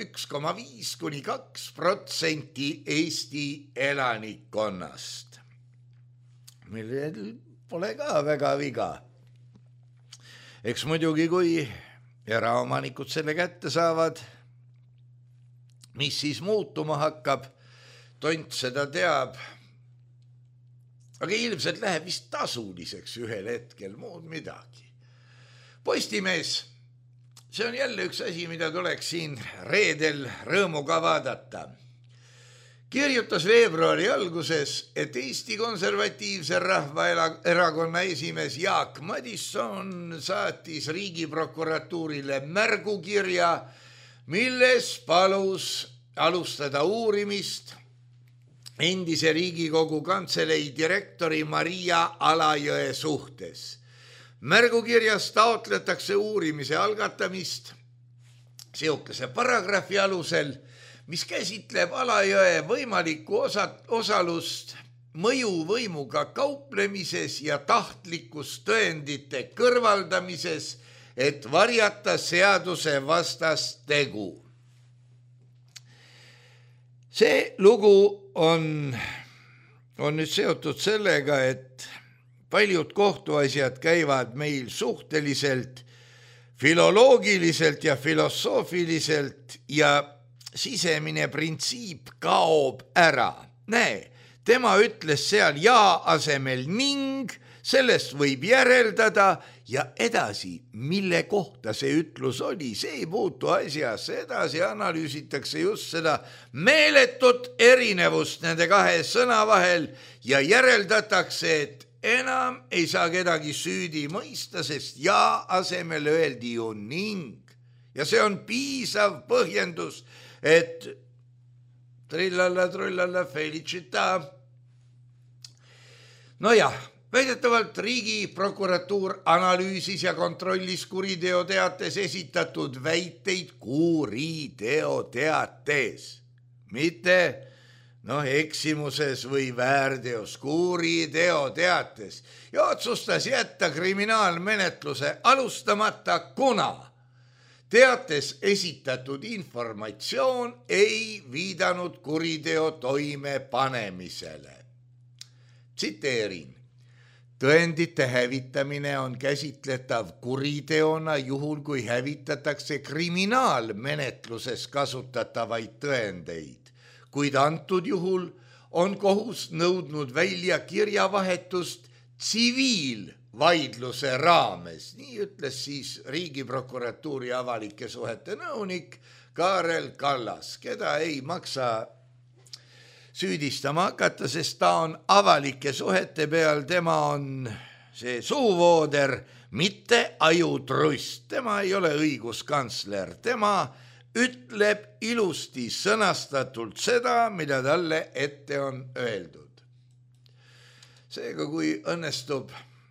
1,5–2% Eesti elanikkonnast. Millel pole ka väga viga. Eks muidugi, kui eraomanikud selle kätte saavad, mis siis muutuma hakkab, tont seda teab. Aga ilmselt läheb vist tasuliseks ühel hetkel, muud midagi. Postimees, see on jälle üks asi, mida tuleks siin reedel rõõmuga vaadata. Kirjutas veebruari alguses, et Eesti Konservatiivse Rahvaerakonna esimees Jaak Madison saatis Riigiprokuratuurile märgukirja, milles palus alustada uurimist endise Riigikogu Kantselei direktori Maria Alajõe suhtes. Märgukirjas taotletakse uurimise algatamist seokese paragrahvi alusel, mis käsitleb Alajõe võimalikku osalust mõjuvõimuga kauplemises ja tahtlikus tõendite kõrvaldamises, et varjata seaduse vastast tegu. See lugu on nüüd seotud sellega, et paljud kohtuasjad käivad meil suhteliselt filoloogiliselt ja filosoofiliselt ja sisemine printsiip kaob ära. Näe, tema ütles seal ja asemel ning, sellest võib järeldada ja edasi, mille kohta see ütlus oli, see ei puutu asjasse, edasi analüüsitakse just seda meeletut erinevust nende kahe sõna vahel ja järeldatakse, et enam ei saa kedagi süüdi mõista, sest ja asemel öeldi ju ning. Ja see on piisav põhjendus, et trillalla, felicita. Nojah, väidetavalt Riigiprokuratuur analüüsis ja kontrollis kuriteoteates esitatud väiteid kuriteoteates. Mitte eksimuses või väärteos, kuriteoteates ja otsustas jätta kriminaalmenetluse alustamata, kuna teates esitatud informatsioon ei viidanud kuriteo toimepanemisele. Tsiteerin. Tõendite hävitamine on käsitletav kuriteona juhul, kui hävitatakse kriminaalmenetluses kasutatavaid tõendeid. Kuid antud juhul on kohus nõudnud välja kirjavahetust tsiviilvaidluse raames. Nii ütles siis Riigiprokuratuuri avalike suhete nõunik Kaarel Kallas, keda ei maksa süüdistama hakata, sest ta on avalike suhete peal, tema on see suuvooder, mitte ajutrust. Tema ei ole õiguskantsler, tema ütleb ilusti sõnastatult seda, mida talle ette on öeldud. Seega, kui õnnestub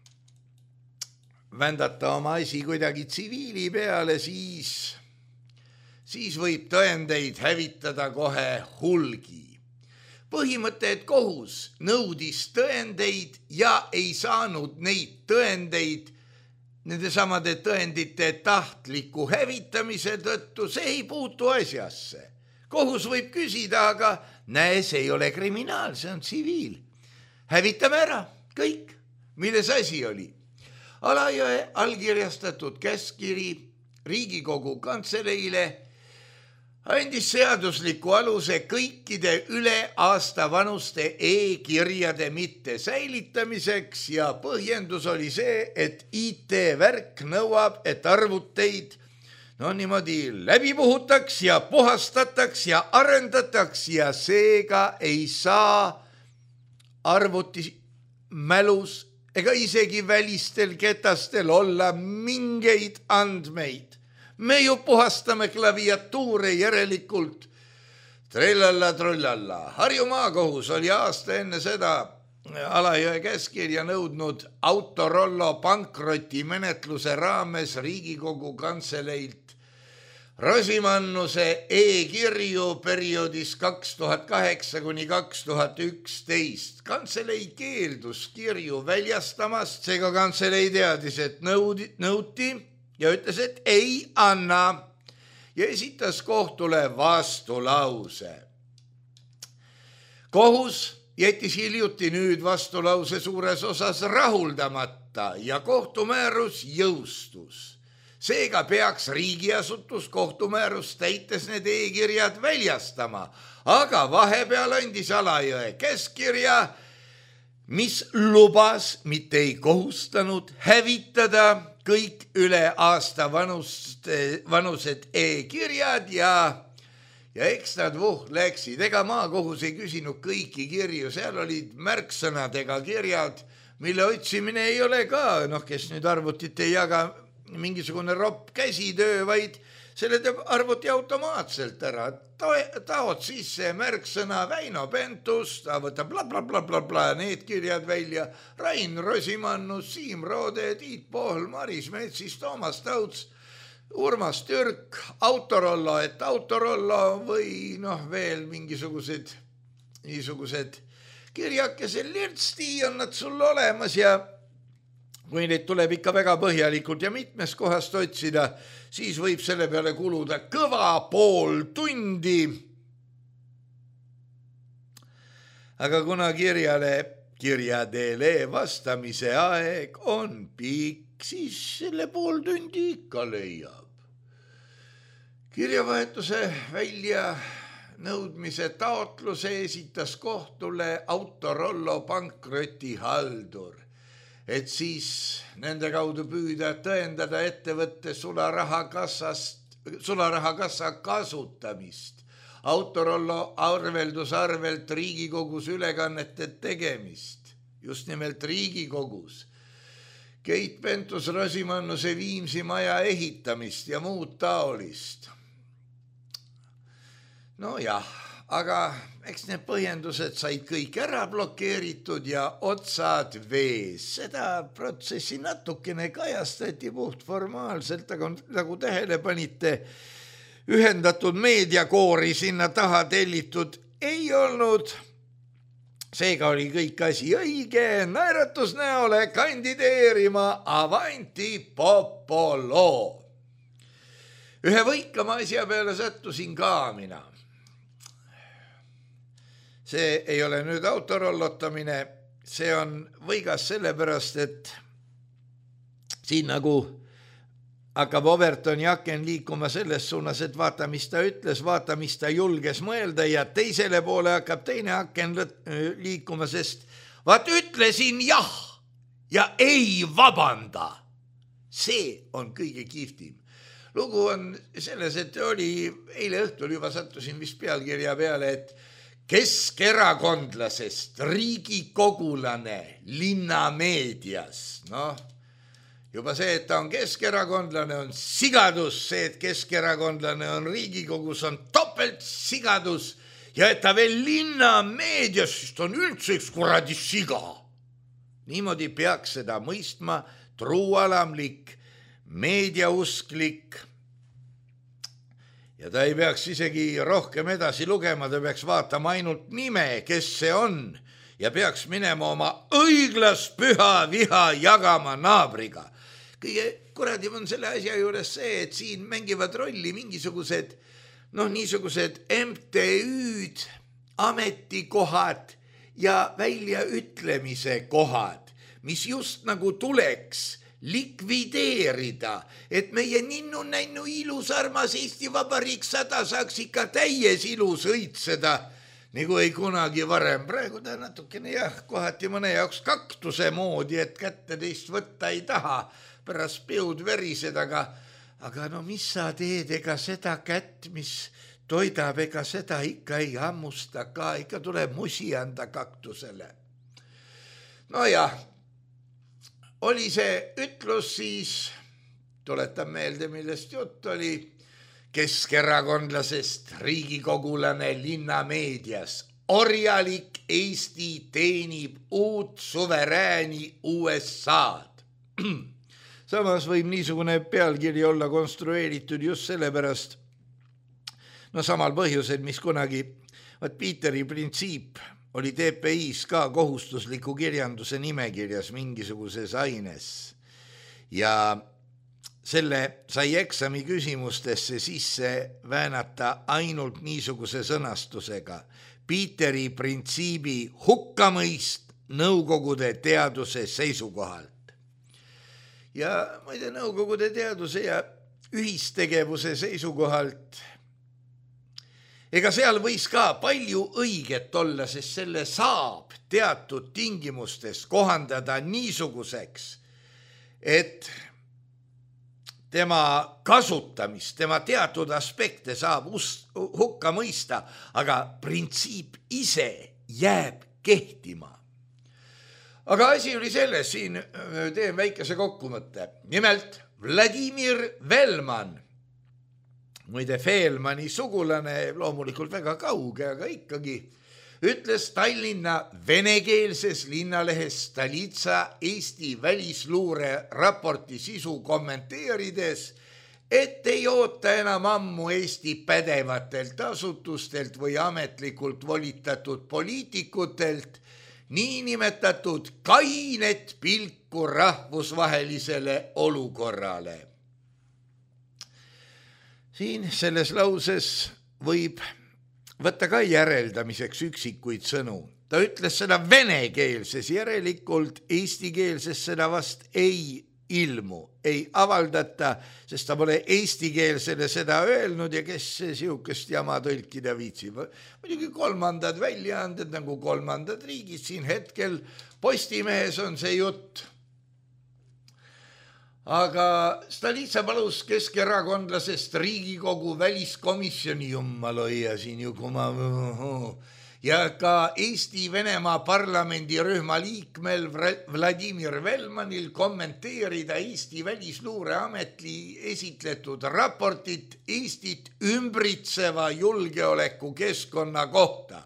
vändata oma asi kuidagi tsiviili peale, siis võib tõendeid hävitada kohe hulgi. Põhimõte, et kohus nõudis tõendeid ja ei saanud neid tõendeid nende samade tõendite tahtliku hävitamise tõttu, see ei puutu asjasse. Kohus võib küsida, aga näe, see ei ole kriminaal, see on tsiviil. Hävitame ära, kõik, milles asi oli. Alajõe allkirjastatud käskkiri Riigikogu Kantseleile andis seadusliku aluse kõikide üle aasta vanuste e-kirjade mitte säilitamiseks ja põhjendus oli see, et IT-värk nõuab, et arvuteid no niimoodi läbi puhutaks ja puhastataks ja arendataks ja seega ei saa arvuti mälus ega isegi välistel ketastel olla mingeid andmeid. Me ju puhastame klaviatuure järelikult. Trellalla, trullalla. Harju maakohus oli aasta enne seda Alajõe käskirja nõudnud Autorollo pankroti menetluse raames Riigikogu kantseleilt Rosimannuse e-kirju perioodis 2008 kuni 2011. Kantselei keeldus kirju väljastamast, seega kantselei teadis, et nõuti ja ütles, et ei anna ja esitas kohtule vastulause. Kohus jättis hiljuti nüüd vastulause suures osas rahuldamata ja kohtumäärus jõustus. Seega peaks riigiasutus kohtumäärust täites need e-kirjad väljastama, aga vahepeal andis Alajõe käskkirja, mis lubas, mitte ei kohustanud hävitada kõik üle aasta vanused e-kirjad ja eks nad läksid. Ega maakohus ei küsinud kõiki kirju, seal olid märksõnadega kirjad, mille otsimine ei ole ka, kes nüüd arvutit ei jaga, mingisugune ropp käsitöö, vaid selle teeb arvuti automaatselt ära. Taod sisse märksõna Väino Pentus, ta võtab bla, need kirjad välja. Rain Rosimannus, Siim Roode, Tiit Pohl, Maris Metsis, Toomas Tauts, Urmas Türk, Autorollo, et Autorollo või veel mingisugused niisugused kirjakesel lirtsti on nad sul olemas ja kui neid tuleb ikka väga põhjalikult ja mitmest kohast otsida, siis võib selle peale kuluda kõva pool tundi. Aga kuna kirjadele vastamise aeg on pikk, siis selle pool tundi ikka leiab. Kirjavahetuse välja nõudmise taotluse esitas kohtule Autorollo pankrotihaldur, et siis nende kaudu püüda tõendada ettevõtte sularahakassa kasutamist, Autorollo arveldusarvelt Riigikogus ülekannete tegemist, just nimelt Riigikogus, Keit Pentus-Rosimannuse Viimsi maja ehitamist ja muud taolist. No jah, aga eks need põhjendused said kõik ära blokeeritud ja otsad vees. Seda protsessi natukene kajastati puht formaalselt, aga nagu tähele panite, ühendatud meediakoori sinna taha tellitud ei olnud. Seega oli kõik asi õige, naeratus näole kandideerima Avanti Popolo. Ühe võikama asja peale sattusin ka mina. See ei ole nüüd autorollotamine, see on võigas sellepärast, et siin nagu hakkab Overtoni aken liikuma selles suunas, et vaata, mis ta ütles, vaata, mis ta julges mõelda ja teisele poole hakkab teine aken liikuma, sest vaat ütlesin jah ja ei vabanda. See on kõige kihvtim. Lugu on selles, et oli eile õhtul juba sattusin vist pealkirja peale, et keskerakondlasest riigikogulane linnameedias. Juba see, et ta on keskerakondlane, on sigadus. See, et keskerakondlane on Riigikogus, on topelt sigadus. Ja et ta veel linnameedias, siis ta on üldse üks kuradi siga. Niimoodi peaks seda mõistma truualamlik, meediausklik. Ja ta ei peaks isegi rohkem edasi lugema, ta peaks vaatama ainult nime, kes see on, ja peaks minema oma õiglast püha viha jagama naabriga. Kõige kuradim on selle asja juures see, et siin mängivad rolli mingisugused, niisugused MTÜ-d, ametikohad ja väljaütlemise kohad, mis just nagu tuleks likvideerida, et meie ninnu-nännu ilus armas Eesti Vabariik 100 saaks ikka täies ilus õitseda, nagu ei kunagi varem. Praegu ta natukene kohati mõne jaoks kaktuse moodi, et kätte teist võtta ei taha, pärast peud verised, aga no mis sa teed, ega seda kätt, mis toidab, ega seda ikka ei hammusta ka, ikka tuleb musi anda kaktusele. No jah, oli see ütlus siis, tuletan meelde, millest jutt oli, keskerakondlasest riigikogulane linnameedias. Orjalik Eesti teenib uut suverääni USA-d. Samas võib niisugune pealkiri olla konstrueeritud just sellepärast, samal põhjusel, mis kunagi, Piiteri printsiip oli TPI-s ka kohustusliku kirjanduse nimekirjas mingisuguses aines ja selle sai eksami küsimustesse sisse väänata ainult niisuguse sõnastusega Piiteri printsiibi hukkamõist Nõukogude teaduse seisukohalt. Ja muide Nõukogude teaduse ja ühistegevuse seisukohalt, ega seal võis ka palju õiget olla, sest selle saab teatud tingimustes kohandada niisuguseks, et tema kasutamist, tema teatud aspekte saab hukka mõista, aga printsiip ise jääb kehtima. Aga asi oli selles, siin teen väikese kokkuvõtte. Nimelt Vladimir Velman, muide Fehlmanni sugulane, loomulikult väga kauge, aga ikkagi, ütles Tallinna venekeelses linnalehes Stolitsa Eesti välisluure raporti sisu kommenteerides, et ei oota enam ammu Eesti pädevatelt asutustelt või ametlikult volitatud poliitikutelt niinimetatud kainet pilku rahvusvahelisele olukorrale. Siin selles lauses võib võtta ka järeldamiseks üksikuid sõnu. Ta ütles seda venekeelses, järelikult eestikeelses seda vast ei ilmu, ei avaldata, sest ta pole eestikeelsele seda öelnud ja kes siukest jama tõlkida viitsib. Muidugi kolmandad väljaanded nagu kolmandad riigid siin hetkel Postimehes on see jutt. Aga Stolitsa palus keskerakondlasest Riigikogu väliskomisjoni jummaloia siin ja ka Eesti-Venemaa parlamendirühma liikmel Vladimir Velmanil kommenteerida Eesti välisluureameti esitletud raportit Eestit ümbritseva julgeolekukeskkonna kohta.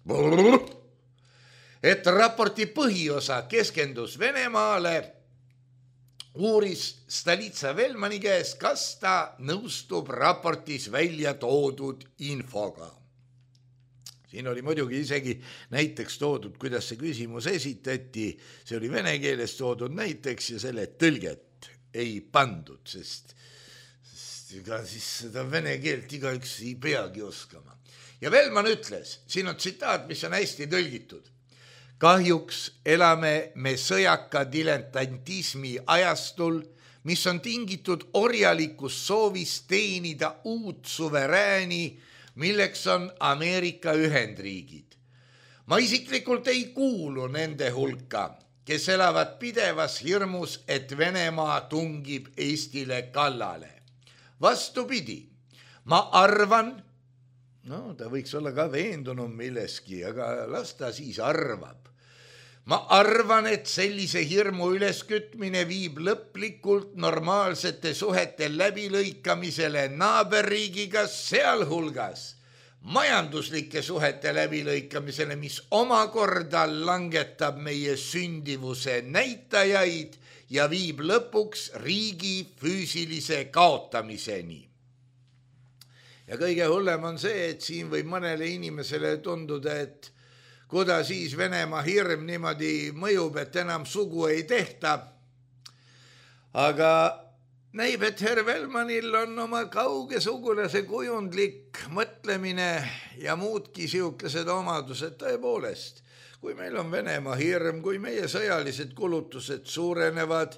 Et raporti põhiosa keskendus Venemaale, uuris Stolitsa Velmani käes, kas ta nõustub raportis välja toodud infoga. Siin oli muidugi isegi näiteks toodud, kuidas see küsimus esitati, see oli vene keeles toodud näiteks ja selle tõlget ei pandud, sest ega siis seda vene keelt igaüks ei peagi oskama. Ja Velman ütles, siin on tsitaat, mis on hästi tõlgitud. Kahjuks elame me sõjaka diletantismi ajastul, mis on tingitud orjalikust soovist teenida uut suverääni, milleks on Ameerika Ühendriigid. Ma isiklikult ei kuulu nende hulka, kes elavad pidevas hirmus, et Venemaa tungib Eestile kallale. Vastupidi, ma arvan, ta võiks olla ka veendunum milleski, aga las ta siis arvab. Ma arvan, et sellise hirmu üleskütmine viib lõplikult normaalsete suhete läbilõikamisele naaberriigiga, sealhulgas majanduslike suhete läbilõikamisele, mis omakorda langetab meie sündivuse näitajaid ja viib lõpuks riigi füüsilise kaotamiseni. Ja kõige hullem on see, et siin võib mõnele inimesele tunduda, et kuda siis Venemaa hirm niimoodi mõjub, et enam sugu ei tehta. Aga näib, et herr Velmanil on oma kauge sugulase kujundlik mõtlemine ja muudki siukesed omadused tõepoolest. Kui meil on Venemaa hirm, kui meie sõjalised kulutused suurenevad,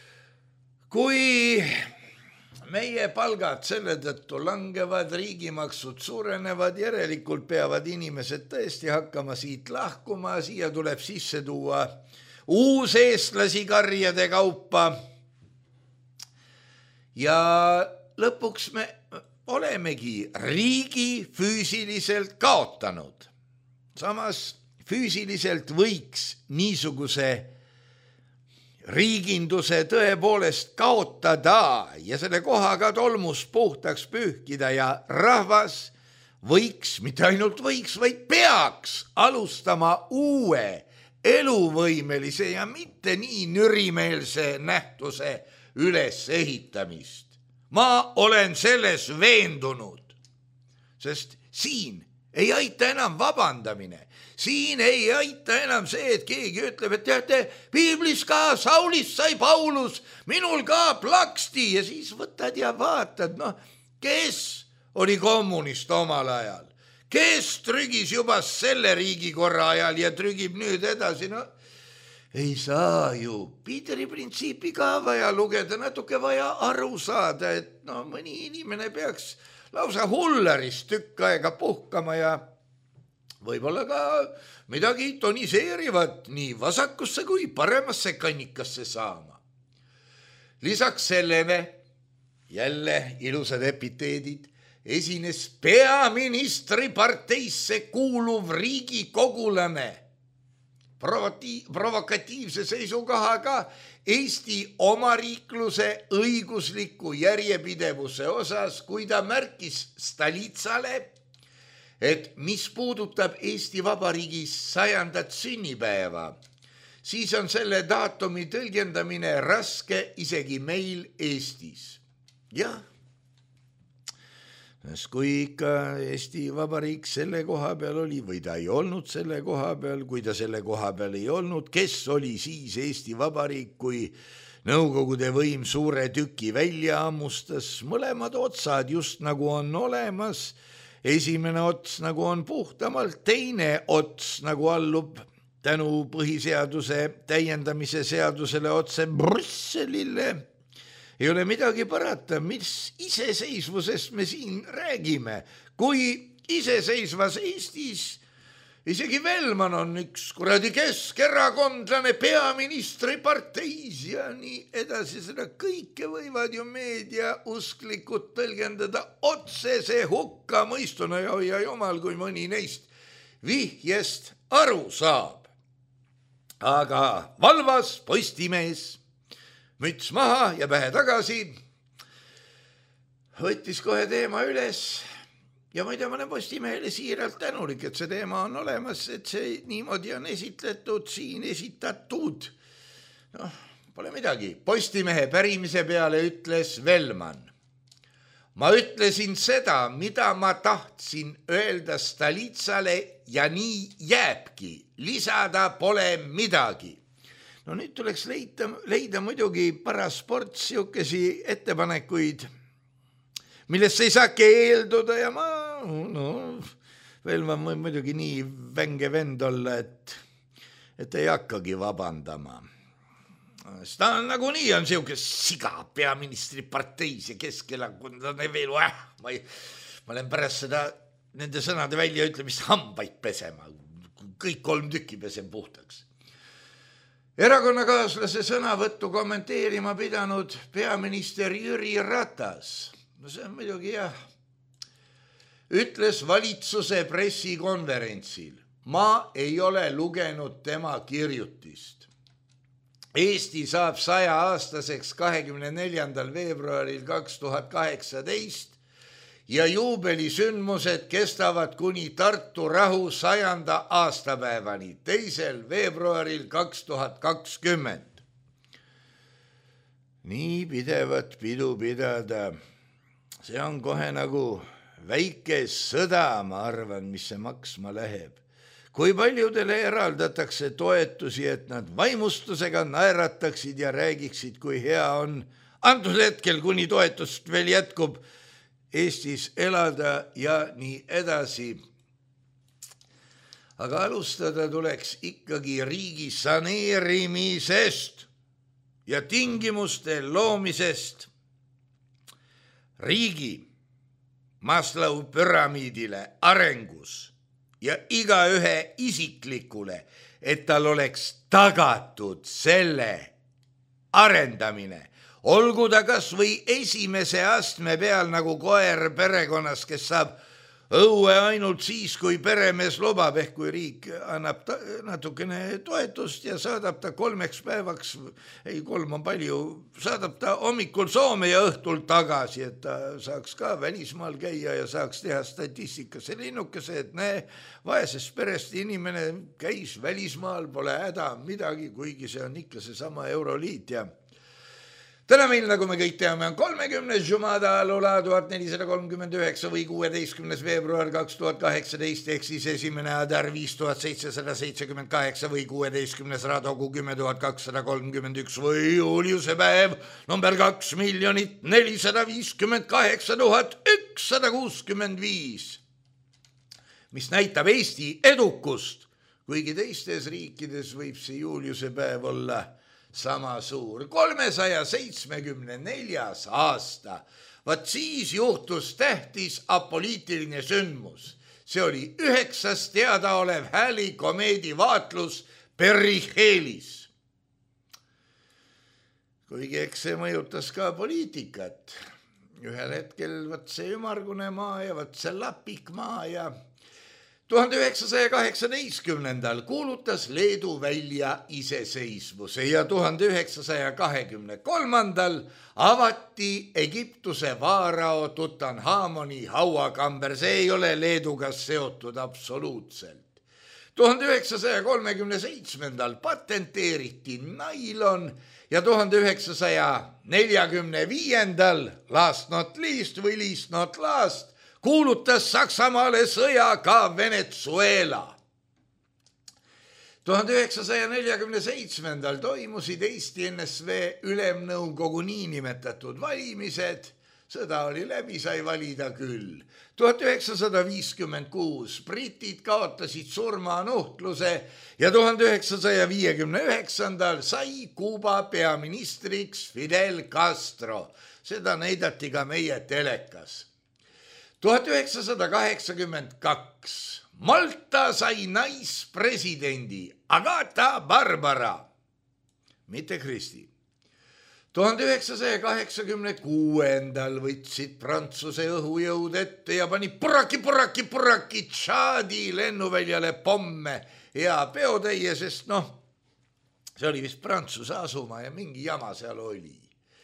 kui meie palgad selle tõttu langevad, riigimaksud suurenevad, järelikult peavad inimesed tõesti hakkama siit lahkuma, siia tuleb sisse tuua uus eestlasi karjade kaupa. Ja lõpuks me olemegi riigi füüsiliselt kaotanud. Samas füüsiliselt võiks niisuguse riiginduse tõepoolest kaotada ja selle kohaga tolmust puhtaks pühkida ja rahvas võiks, mitte ainult võiks, vaid peaks alustama uue eluvõimelise ja mitte nii nürimeelse nähtuse ülesehitamist. Ma olen selles veendunud, sest siin ei aita enam vabandamine. Siin ei aita enam see, et keegi ütleb, et teate, piiblis ka Saulist sai Paulus, minul ka plaksti ja siis võtad ja vaatad, kes oli kommunist omal ajal, kes trügis juba selle riigikorra ajal ja trügib nüüd edasi, ei saa ju. Piiteri printsiipi ka vaja lugeda, natuke vaja aru saada, et mõni inimene peaks lausa hullarist tükk aega puhkama ja võib-olla ka midagi toniseerivat nii vasakusse kui paremasse kannikasse saama. Lisaks sellele, jälle ilusad epiteedid, esines peaministri parteisse kuuluv riigikogulane provokatiivse seisukohaga Eesti omariikluse õigusliku järjepidevuse osas, kui ta märkis Stolitsale, et mis puudutab Eesti Vabariigis 100. sünnipäeva, siis on selle daatumi tõlgendamine raske isegi meil Eestis. Jah, kui ikka Eesti Vabariik selle koha peal oli või ta ei olnud selle koha peal, kui ta selle koha peal ei olnud, kes oli siis Eesti Vabariik, kui Nõukogude võim suure tüki välja ammustas, mõlemad otsad just nagu on olemas, esimene ots nagu on puhtamalt, teine ots nagu allub tänu põhiseaduse täiendamise seadusele otse Brüsselile. Ei ole midagi parata, mis iseseisvusest me siin räägime. Kui iseseisvas Eestis isegi Velman on üks kuradi keskerakondlane peaministri parteis ja nii edasi, seda kõike võivad ju meediausklikud tõlgendada otsese hukkamõistuna ja jumal, kui mõni neist vihjest aru saab. Aga valvas Postimees, müts maha ja pähe tagasi, võttis kohe teema üles ja ma olen Postimehele siiralt tänulik, et see teema on olemas, et see niimoodi on esitletud, siin esitatud. Pole midagi. Postimehe pärimise peale ütles Velman. Ma ütlesin seda, mida ma tahtsin öelda Stolitsale ja nii jääbki. Lisada pole midagi. Nüüd tuleks leida muidugi parasport siukesi ettepanekuid, millest ei saa keelduda ja Velman võib muidugi nii vänge vend olla, et ei hakkagi vabandama. Ta nagunii on siuke siga peaministri parteis ja keskerakondlane veel. Ma olen pärast seda nende sõnade väljaütlemist hambaid pesema. Kõik 3 tükki pesen puhtaks. Erakonnakaaslase sõnavõttu kommenteerima pidanud peaminister Jüri Ratas, see on muidugi ütles valitsuse pressikonverentsil, ma ei ole lugenud tema kirjutist. Eesti saab 100-aastaseks 24. veebruaril 2018 ja juubelisündmused kestavad kuni Tartu rahu 100. aastapäevani, 2. veebruaril 2020. Nii pidevat pidu pidada, see on kohe nagu väike sõda, ma arvan, mis see maksma läheb. Kui paljudele eraldatakse toetusi, et nad vaimustusega naerataksid ja räägiksid, kui hea on antud hetkel, kuni toetust veel jätkub, Eestis elada ja nii edasi. Aga alustada tuleks ikkagi riigi saneerimisest ja tingimuste loomisest riigi Maslow püramiidile arengus ja igaühe isiklikule, et tal oleks tagatud selle arendamine, olgu ta kas või esimese astme peal nagu koer perekonnas, kes saab õue ainult siis, kui peremees lubab, ehk kui riik annab natukene toetust ja saadab ta 3 päevaks, ei 3 on palju, saadab ta hommikul Soome ja õhtul tagasi, et ta saaks ka välismaal käia ja saaks teha statistikasse linnukese, et näe, vaesest perest inimene käis välismaal, pole häda midagi, kuigi see on ikka seesama Euroliit ja täna meil, nagu me kõik teame, on 30. Jumada Lula 1439 või 16. veebruar 2018 ehk siis 1. Adar 5778 või 16. Radogu 10231 või Juliuse päev number 2 458 165, mis näitab Eesti edukust, kuigi teistes riikides võib see Juliuse päev olla sama suur. 374. aasta. Vaat siis juhtus tähtis apoliitiline sündmus. See oli 9. teadaolev häälikomeedi vaatlus Perihelis. Kuigi eks see mõjutas ka poliitikat. Ühel hetkel vaat see ümargune maa ja vaat see lapik maa ja 1918. kuulutas Leedu välja iseseisvuse ja 1923. avati Egiptuse vaarao Tutanhamoni hauakamber. See ei ole Leeduga seotud absoluutselt. 1937. patenteeriti nailon ja 1945. last not least või least not last kuulutas Saksamaale sõja ka Venezuela. 1947. toimusid Eesti NSV ülemnõukogu niinimetatud valimised. Sõda oli läbi, sai valida küll. 1956 britid kaotasid surmanuhtluse ja 1959. sai Kuuba peaministriks Fidel Castro. Seda näidati ka meie telekas. 1982 Malta sai naispresidendi Agata Barbara, mitte Kristi. 1986 võtsid Prantsuse õhujõud ette ja pani puraki Tšaadi lennuväljale pomme ja peotäie, sest see oli vist Prantsuse asuma ja mingi jama seal oli.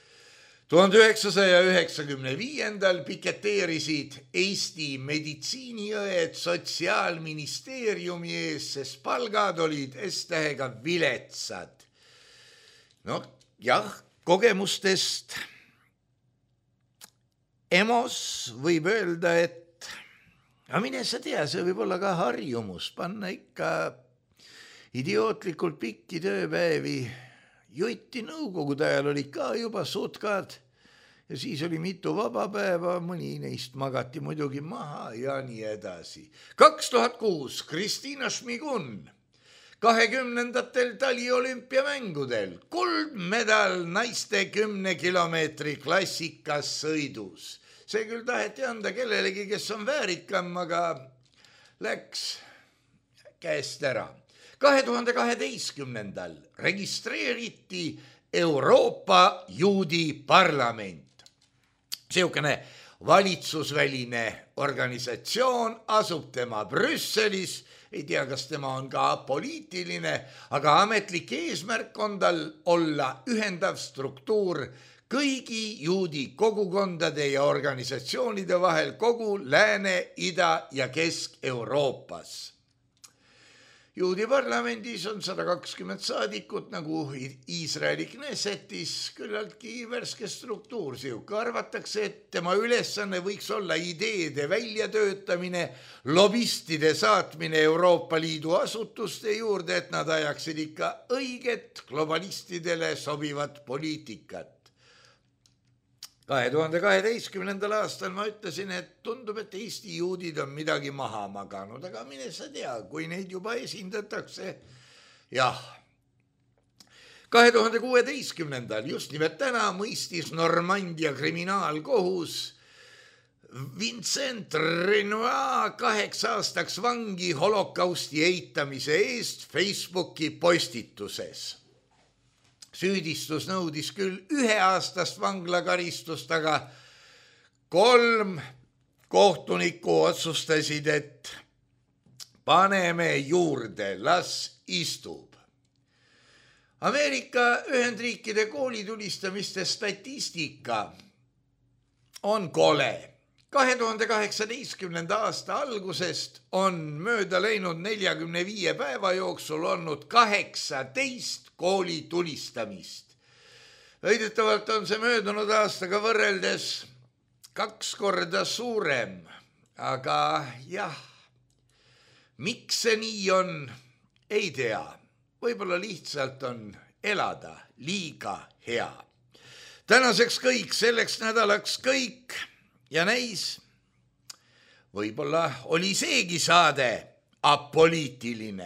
1995. piketeerisid Eesti meditsiiniõed Sotsiaalministeeriumi ees, sest palgad olid S-tähega viletsad. Jah, kogemustest EMO-s võib öelda, et mine sa tea, see võib olla ka harjumus, panna ikka idiootlikult pikki tööpäevi. Jutti nõukogude ajal oli ka juba sutkad ja siis oli mitu vaba päeva, mõni neist magati muidugi maha ja nii edasi. 2006 Kristina Šmigun 20. taliolümpiamängudel kuldmedal naiste 10 kilomeetri klassikas sõidus. See küll taheti anda kellelegi, kes on väärikam, aga läks käest ära. 2012. registreeriti Euroopa Juudi parlament. Seukene valitsusväline organisatsioon asub tema Brüsselis, ei tea, kas tema on ka apoliitiline, aga ametlik eesmärk on tal olla ühendav struktuur kõigi juudi kogukondade ja organisatsioonide vahel kogu Lääne-, Ida- ja Kesk-Euroopas. Juudi parlamendis on 120 saadikut nagu Iisraeli Knessetis, küllaltki värske struktuur siuke. Arvatakse, et tema ülesanne võiks olla ideede väljatöötamine, lobistide saatmine Euroopa Liidu asutuste juurde, et nad ajaksid ikka õiget globalistidele sobivat poliitikat. 2012. aastal ma ütlesin, et tundub, et Eesti juudid on midagi maha maganud, aga mine sa tea, kui neid juba esindatakse. Jah. 2016. just nimelt täna mõistis Normandia kriminaalkohus Vincent Renoir 8 aastaks vangi holokausti eitamise eest Facebooki postituses. Süüdistus nõudis küll 1 aastast vanglakaristust, aga 3 kohtunikku otsustasid, et paneme juurde, las istub. Ameerika Ühendriikide koolitulistamiste statistika on kole. 2018. aasta algusest on mööda läinud 45 päeva jooksul olnud 18 koolitulistamist. Väidetavalt on see möödunud aastaga võrreldes 2 korda suurem, aga jah, miks see nii on, ei tea. Võib-olla lihtsalt on elada liiga hea. Tänaseks kõik, selleks nädalaks kõik ja näis, võib-olla oli seegi saade apoliitiline.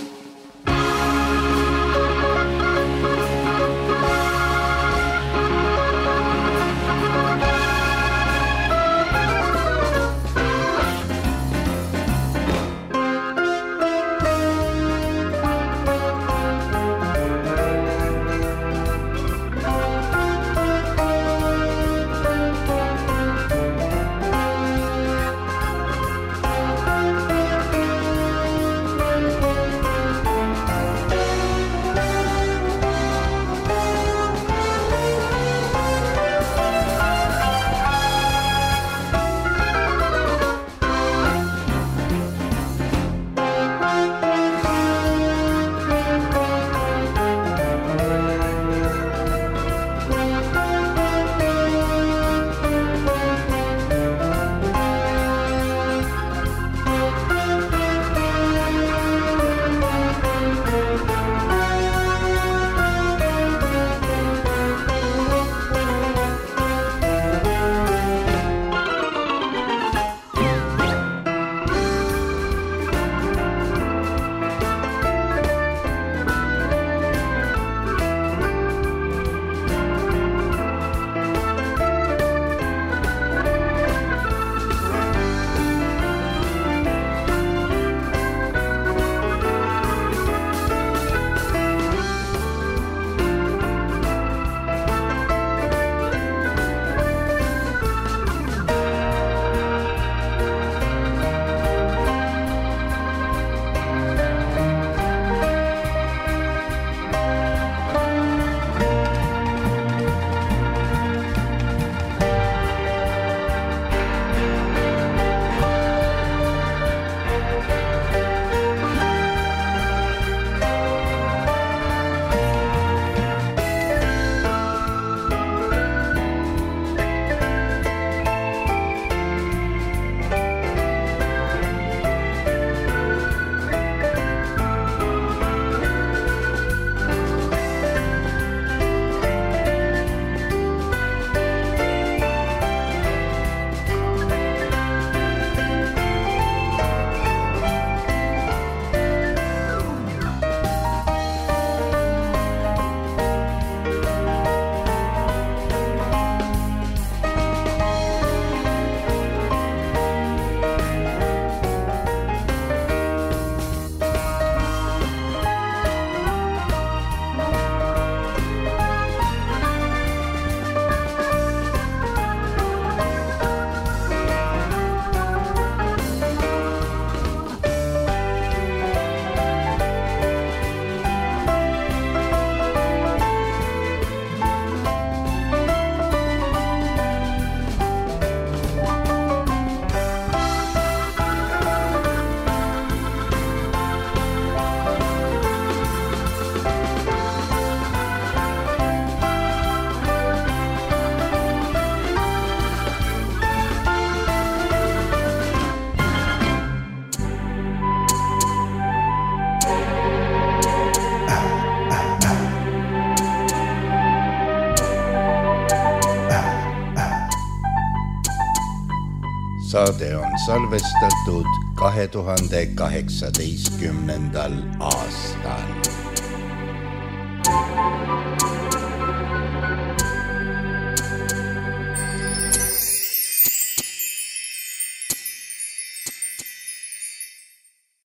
Saade on salvestatud 2018. aastal.